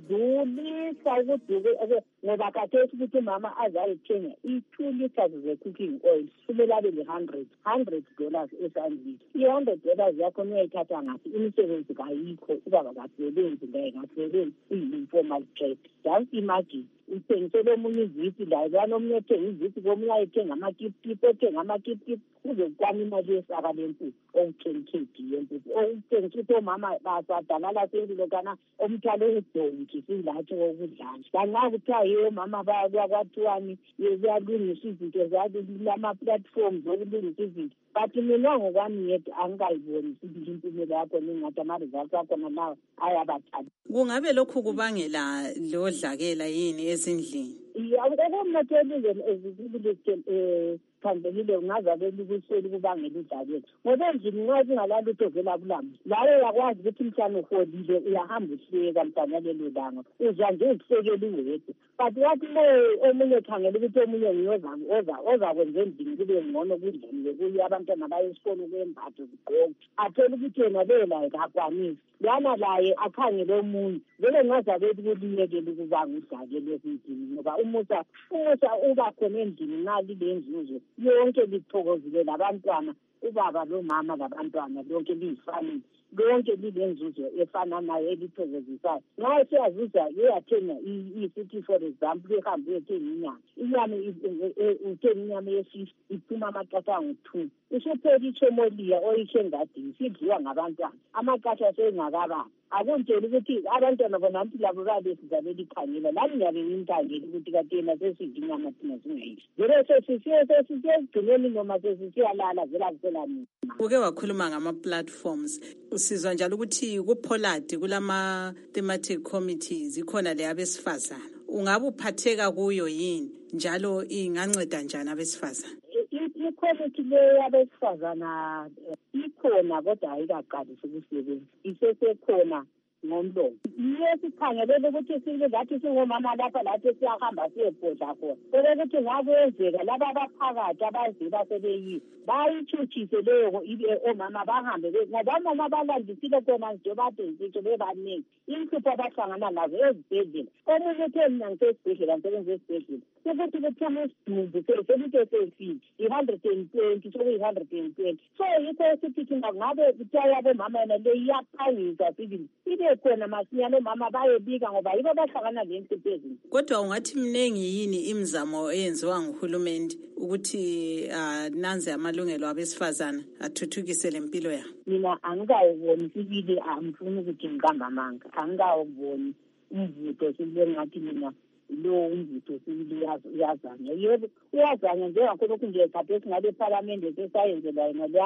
ukudlulisa ukuduke ngoba khathesi ukuthi umama azayithenga i-two liters ze-cooking oil kumele abe le-hundred hundred dollars esandleni. I-hundred dollars yakho uyayithatha ngaphi? Imisebenzi kayikho. Ubaba kasebenzi ngaye kasebenzi iyi-informal trade. Just imagine uthengisele omunye izisi layo lwana omunye othenga izisi komunye ayethenga amakipkipi othenga amakipkipi kuzokwama imali yesaka lempuphu owu-ten K G yempuphu okuthengisa ukuthi omama basadalala sempilo kana omthwalo udonki silathi kokudlala. Kanxa kuthiwa yiyo omama baya kwathiwani kuyalungisa izinto lama-platforms okulungisa izinto. But mina ngokwami yedwa angikayiboni sibili impumela yakho ningathi ama-results akhona lawo ayabathanda. Kungabe lokhu kubangela lo dlakela yini ezindlini? Okomnotho elizweni ezizibili um phambilile ungazabe likuseli kubangela udlakela ngoba endlini nxa zingalalutho vela kulama layo uyakwazi ukuthi mhlawumbe uholile uyahamba uhleka mhlawumbe lelo langa uzwa nje ukuhlekela uwedwa. But wathi lo omunye ekhangela ukuthi omunye nguye ozakwenza endlini kube ngcono kudlaliwe kuye abantwana baye esikolo kwembatho zigqoke athole ukuthi yena leyo laye kakwanisi lana laye akhangele omunye vele ngazabe kuliyekele ukubanga udlakela ezindlini ngoba umusa umusa uba khona endlini nxa lile nzuzo yonke lithokozile labantwana ubaba lomama labantwana lonke liyifamily lonke lilenzuzo efananayo elithokozisayo. Nxa siyazuza uyathenga isithi for example uhambe uyethenga inyama inyama uthenga inyama yefifty iphuma amaqatha angu-two usuphela ichomoliya oyishe engadini sidliwa ngabantwana amaqatha asengakababa. Akuntshela ukuthi abantwana bona mthi labo babesizalela ikhangela lami ngiyabe ngimkhangela ukuthi kade yena sesidla inyama thina singayidli vele sesisiyekugcineni noma sesisiyalala vela kuselanini. Uke wakhuluma ngama-platforms usizwa njalo ukuthi kuPollard kulama-thematic committees ikhona le abesifazana. Ungabe uphatheka kuyo yini njalo inganceda njani abesifazana? I-committee le yabesifazana ikhona kodwa ayikaqalisi ukusebenza isesekhona ngomlomo. Yesiphangelele ukuthi sibe ngathi singomama lapha lathi siyahamba siyebhodla khona. Ukuthi ngakwenzeka laba abaphakathi abazila sebeyiyo bayithuthise leyo omama bahambe ngoba omama balandisile khona nje bade ngisho bebaningi inhlupho abahlangana nazo ezibhedlela. Omunye uthe mina ngisesibhedlela ngisebenza esibhedlela ukuthi kuphuma isidumbu selithi esefile i-hundred and twenty sokuyi-hundred and twenty. So yikho esithi thina ngabe kuthiwa yabomama yona le iyaphangisa sibili ibe khona masinyane omama bayebika ngoba yibo bahlangana lenhlupho ezinto. Kodwa ungathi mningi yini imizamo eyenziwa nguhulumende ukuthi nanze amalungelo abesifazana athuthukise lempilo yabo? Mina angikawuboni sibili angifuni ukuthi ngiqambamanga angikawuboni umvuto sibile ngathi mina lo umvuto sibili uyazanya yebo uyazanya njengakhona ukuthi nje khathesi ngabe ephalamende sesayenzela yena leyana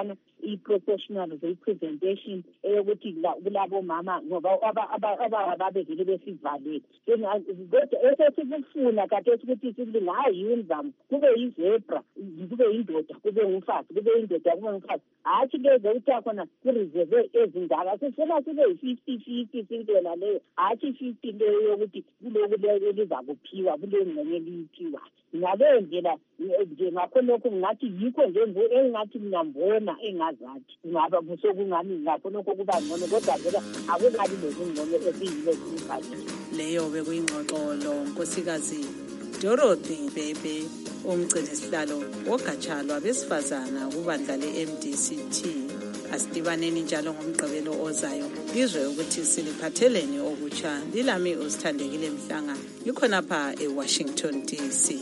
i-professional representation eyokuthi kulabo mama ngoba ababevele besivalele kodwa esesikufuna kade ukuthi sikulinga hayi imizamo kube yizebra kube yindoda kube ngumfazi kube yindoda kube ngumfazi hatshi leze ukuthi akhona kureserve ezindala sifuna sibe yi-fifty fifty sintona leyo hatshi fifty leyo yokuthi kuloku eliza kuphiwa kule ngxenye eliyiphiwa ngaleyo ndlela nje ngakhonokho ngathi yikho nje engathi ngiyambona engazathi ngaba kusokungani ngakhonokho kuba ngcono kodwa vele akukabi lezingcono eziyilo zimfathi leyo bekuyingxoxolo nkosikazi Dorothy Bebe umgcini sihlalo wogatsha lwabesifazana kubandla le-M D C T. Asidibaneni njalo ngomgqibelo ozayo lizwe ukuthi siliphatheleni okutsha. Lilami usithandekile Mhlanga ngikhonapha eWashington D C.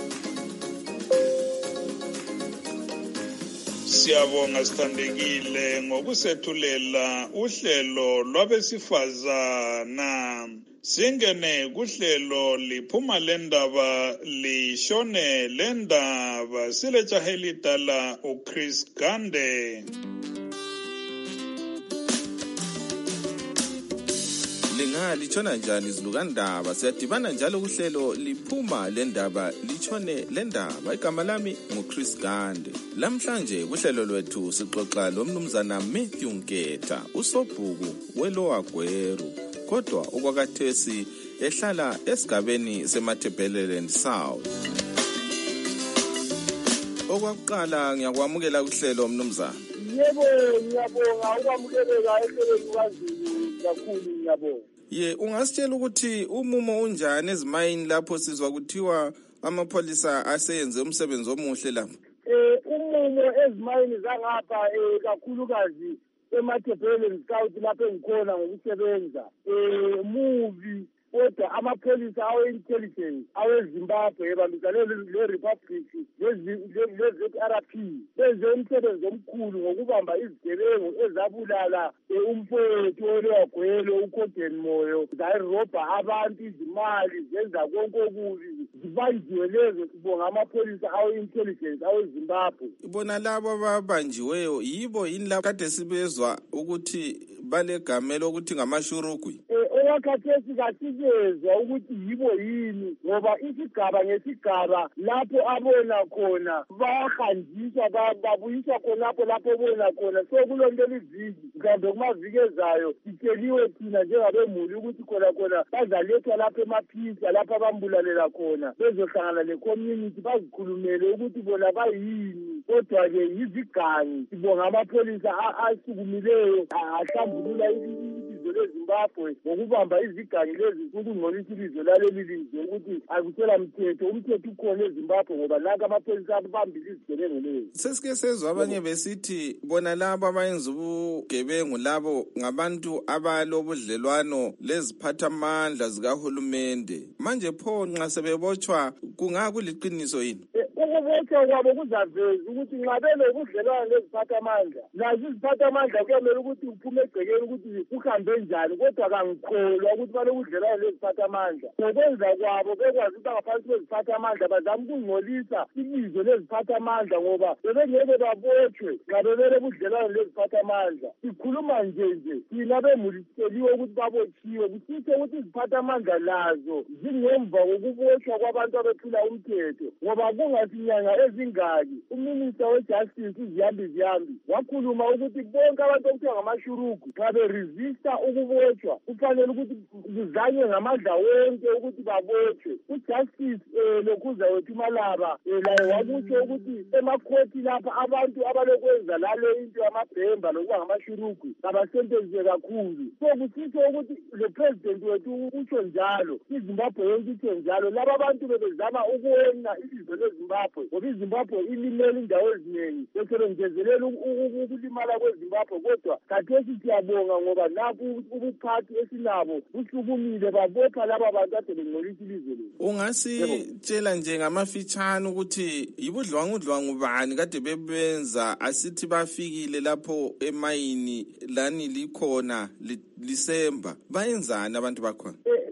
Siyabonga sithandekile ngokusethulela uhlelo lwabesifazana. Singene kuhlelo liphuma lendaba lishone lendaba silejaheli dala uChris Gande. Linga lichona njani izilukandaba siyadibana njalo kuhlelo liphuma lendaba lichone lendaba igama lami nguChris Gande. Lamhlanje kuhlelo lwethu sixoxa lomnumzana Matthew Nketha usobhuku weLower Gweru kodwa okwakathesi ehlala esigabeni seMatabeleland South. Okwakuqala ngiyakwamukela kuhlelo mnumzana. Yebo ngiyabonga ukwamukeleka ehlelweni kwaZulu kakhulu ngiyabonga. Ye ungasitshela ukuthi umumo unjani ezimayini lapho sizwa kuthiwa amapholisa aseyenze umsebenzi omuhle lapho? Eh umumo ezimayini zangapha eh kakhulukazi eMatabeleland South lapho engikhona ngokusebenza eh movie kodwa amapholisa awe-intelligence aweZimbabwe ebambisane le-Republic le-Z R P benze umsebenzi omkhulu ngokubamba izigebengu ezabulala umfowethu weLower Gweru uCorden Moyo zayirobha abantu izimali zenza konke okubi zibanjiwe lezo sibonga amapholisa awe-intelligence aweZimbabwe. Bona labo ababanjiweyo yibo yini la kade sibezwa ukuthi balegamelo ukuthi ngamashurugwi? Owakhathesi kasikezwa ukuthi yibo yini ngoba isigaba ngesigaba lapho abona khona bayahanjiswa babuyiswa khonapho lapho bona khona so kulonto eliviki mhlawumbe kumaviki ezayo sitsheliwe thina njengabemuli ukuthi khona khona bazalethwa lapho emaphisa lapho abambulalela khona bezohlangana le-community bazikhulumele ukuthi bona bayini kodwa-ke yizigangi sibonga amapholisa asukumileyo ahlambulula ilizwe leZimbabwe ngokubamba izigangi lezi ukungcolisa ilizwe laleli lizwe ukuthi akusela mthetho umthetho ukhona eZimbabwe ngoba nanka amapholisa abambile izigebengu lezi. Sesike sezwa abanye besithi bona labo abayenza ubugebengu labo ngabantu abalobudlelwano leziphathamandla zikahulumende manje pho nxa sebebotshwa kungakuliqiniso yini? Ukubotshwa kwabo kuzaveza ukuthi nxa benobudlelwano leziphathamandla nazo iziphathamandla kuyamele ukuthi uphume egcekeni ukuthi uhambe njani kodwa kangikholwa ukuthi balobudlelwano leziphathamandla ngokwenza kwabo bekwazi ukuthi ngaphansi kweziphathamandla bazama ukungcolisa ilizwe leziphathamandla ngoba bebengeke babotshwe nxa bebele budlelwano leziphathamandla. Sikhuluma nje nje thina bemuli sitsheliwe ukuthi babotshiwe kusitsho ukuthi iziphathamandla lazo zingemva kokubotshwa kwabantu abephula umthetho ngoba kungasinyanga ezingaki uminista wejustice uZiyambi Ziyambi wakhuluma ukuthi bonke abantu okuthiwa ngamashurugu xa beresista ukubotshwa kufanele ukuthi kuzanywe ngamandla wonke ukuthi babotshwe. Ujustice um Lokhuza wethu Malaba um laye wakutsho ukuthi emakhoti lapha abantu abalokwenza lale into yamabhemba lokuba ngamashurugu abasentenziwe kakhulu so kusitsho ukuthi lo president wethu utsho njalo iZimbabwe yonke itsho njalo laba abantu bebezama ukuwona ilizwe leZimbabwe ngoba iZimbabwe ilimele indawo eziningi besebengezelela ukulimala kweZimbabwe kodwa khathesi siyabonga ngoba lapho ubuphathi esinabo busukumile babopha laba bantu ade bengcolisa ilizwe lethu. Ungasitshela nje ngamafitshane ukuthi yibudlwangudlwangu bani kade bebenza asithi bafikile lapho emayini lani likhona lisemba bayenzani abantu bakhona?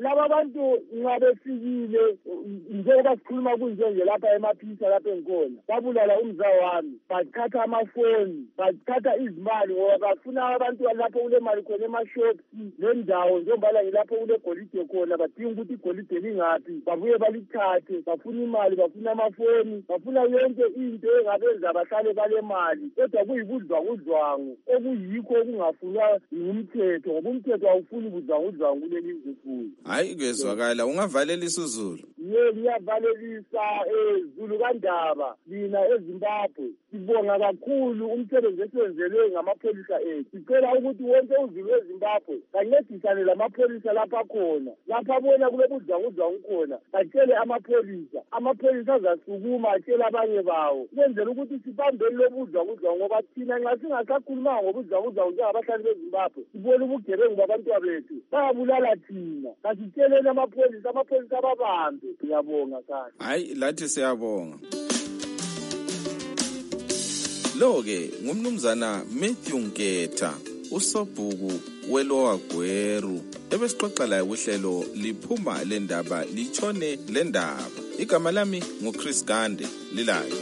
laba bantu nxa befikile njengoba sikhuluma kunje nje lapha emaphisa lapha engikhona babulala umzawo wami bathatha amafoni bathatha izimali ngoba bafuna abantu lapho kule mali khona emashops nendawo njengoba ngilapho kule golide khona badinga ukuthi igolide lingaphi babuye balithathe bafuna imali bafuna amafoni bafuna yonke into engabenza bahlale bale mali kodwa kuyibudlwangudlwangu okuyikho okungafunwa ngumthetho ngoba umthetho awufuni budlwangudlwangu kuleli izwe. Hayi kezwakala ungavalelisa uZulu. Ye liyavalelisa eZulu kaNdaba lina eZimbabwe sibonga kakhulu umsebenzi esiwenzelwe ngamapholisa ethu sicela ukuthi wonke uZulu eZimbabwe kancedisane lamapholisa lapha khona lapha bona kule budlwangudlwangu khona batshele amapholisa amapholisa azasukuma atshele abanye bawo kwenzela ukuthi sibambeni lobudlwangudlwangu ngoba thina nxa singasakhulumanga ngobudlwangudlwangu njengabahlali beZimbabwe sibona ubugebengu babantwa bethu bayabulala thina kasitsheleni amapholisa amapholisa ababambe. Ngiyabonga sana. Hayi lathi siyabonga. Lo ke ngumnumzana Matthew Nketha usobhuku weLowa Gweru ebesixoxa la uhlelo liphuma lendaba lichone lendaba. Igama lami nguChris Gande lilayo.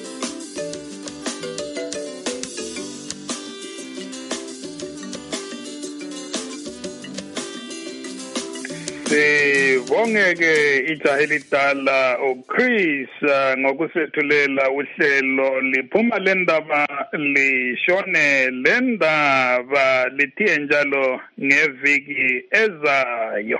Sibongeke ijaha elidala uChris ngokusethulela uhlelo liphuma lendaba lishone lendaba lithiye njalo ngeviki ezayo.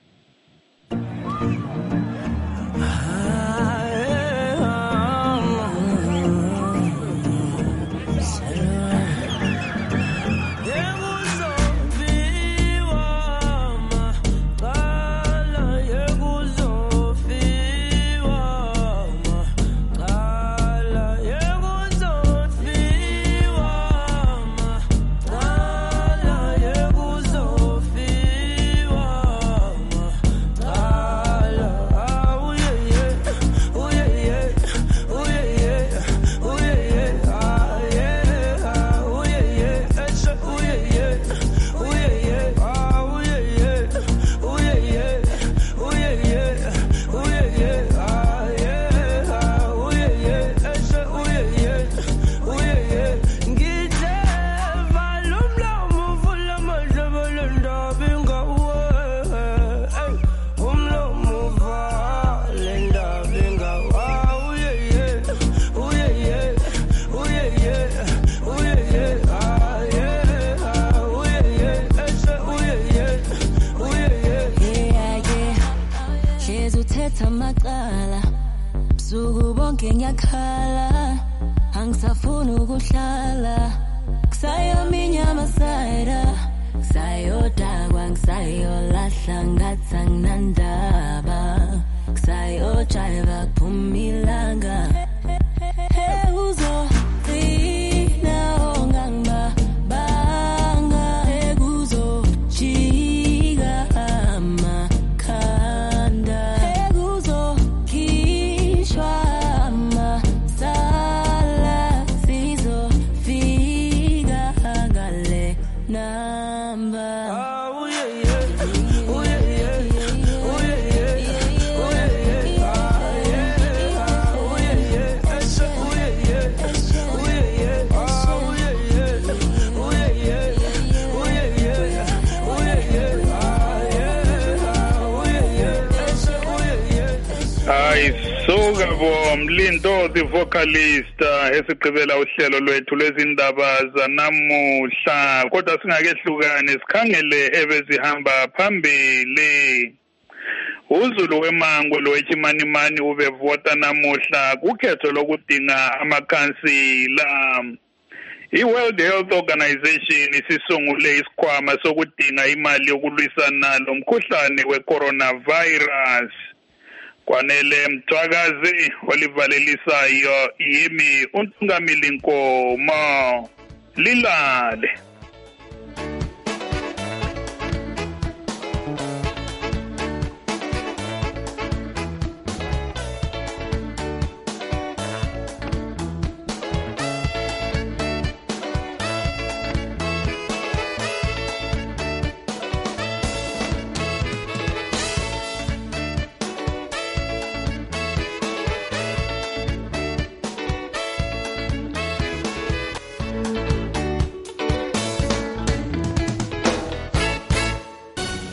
ngiyakhala angisafuna ukuhlala kusayaminya masayira kusayodakwa ngisayolahla ngathi anginandaba kusayojiva kuphuma ilanga hey uzofina ongangibanga ekuzojika amakhanda ekuzokhishwa amasala sizofika ngale namba. Suka bo Mlindo the vocalist esigqibela uhlelo lwethu lwezindaba zanamuhla kodwa singakehlukane sikhangele ebezihamba phambili. uZulu wemango lowechimanimani ubevota namuhla kukhetho lokudinga amakhansila. I-World Health Organization isisungule isikhwama sokudinga imali yokulwisana lomkhuhlane we-coronavirus. Kwanele Mthwakazi olivalelisayo yimi uNtungamili Nkomo lilale.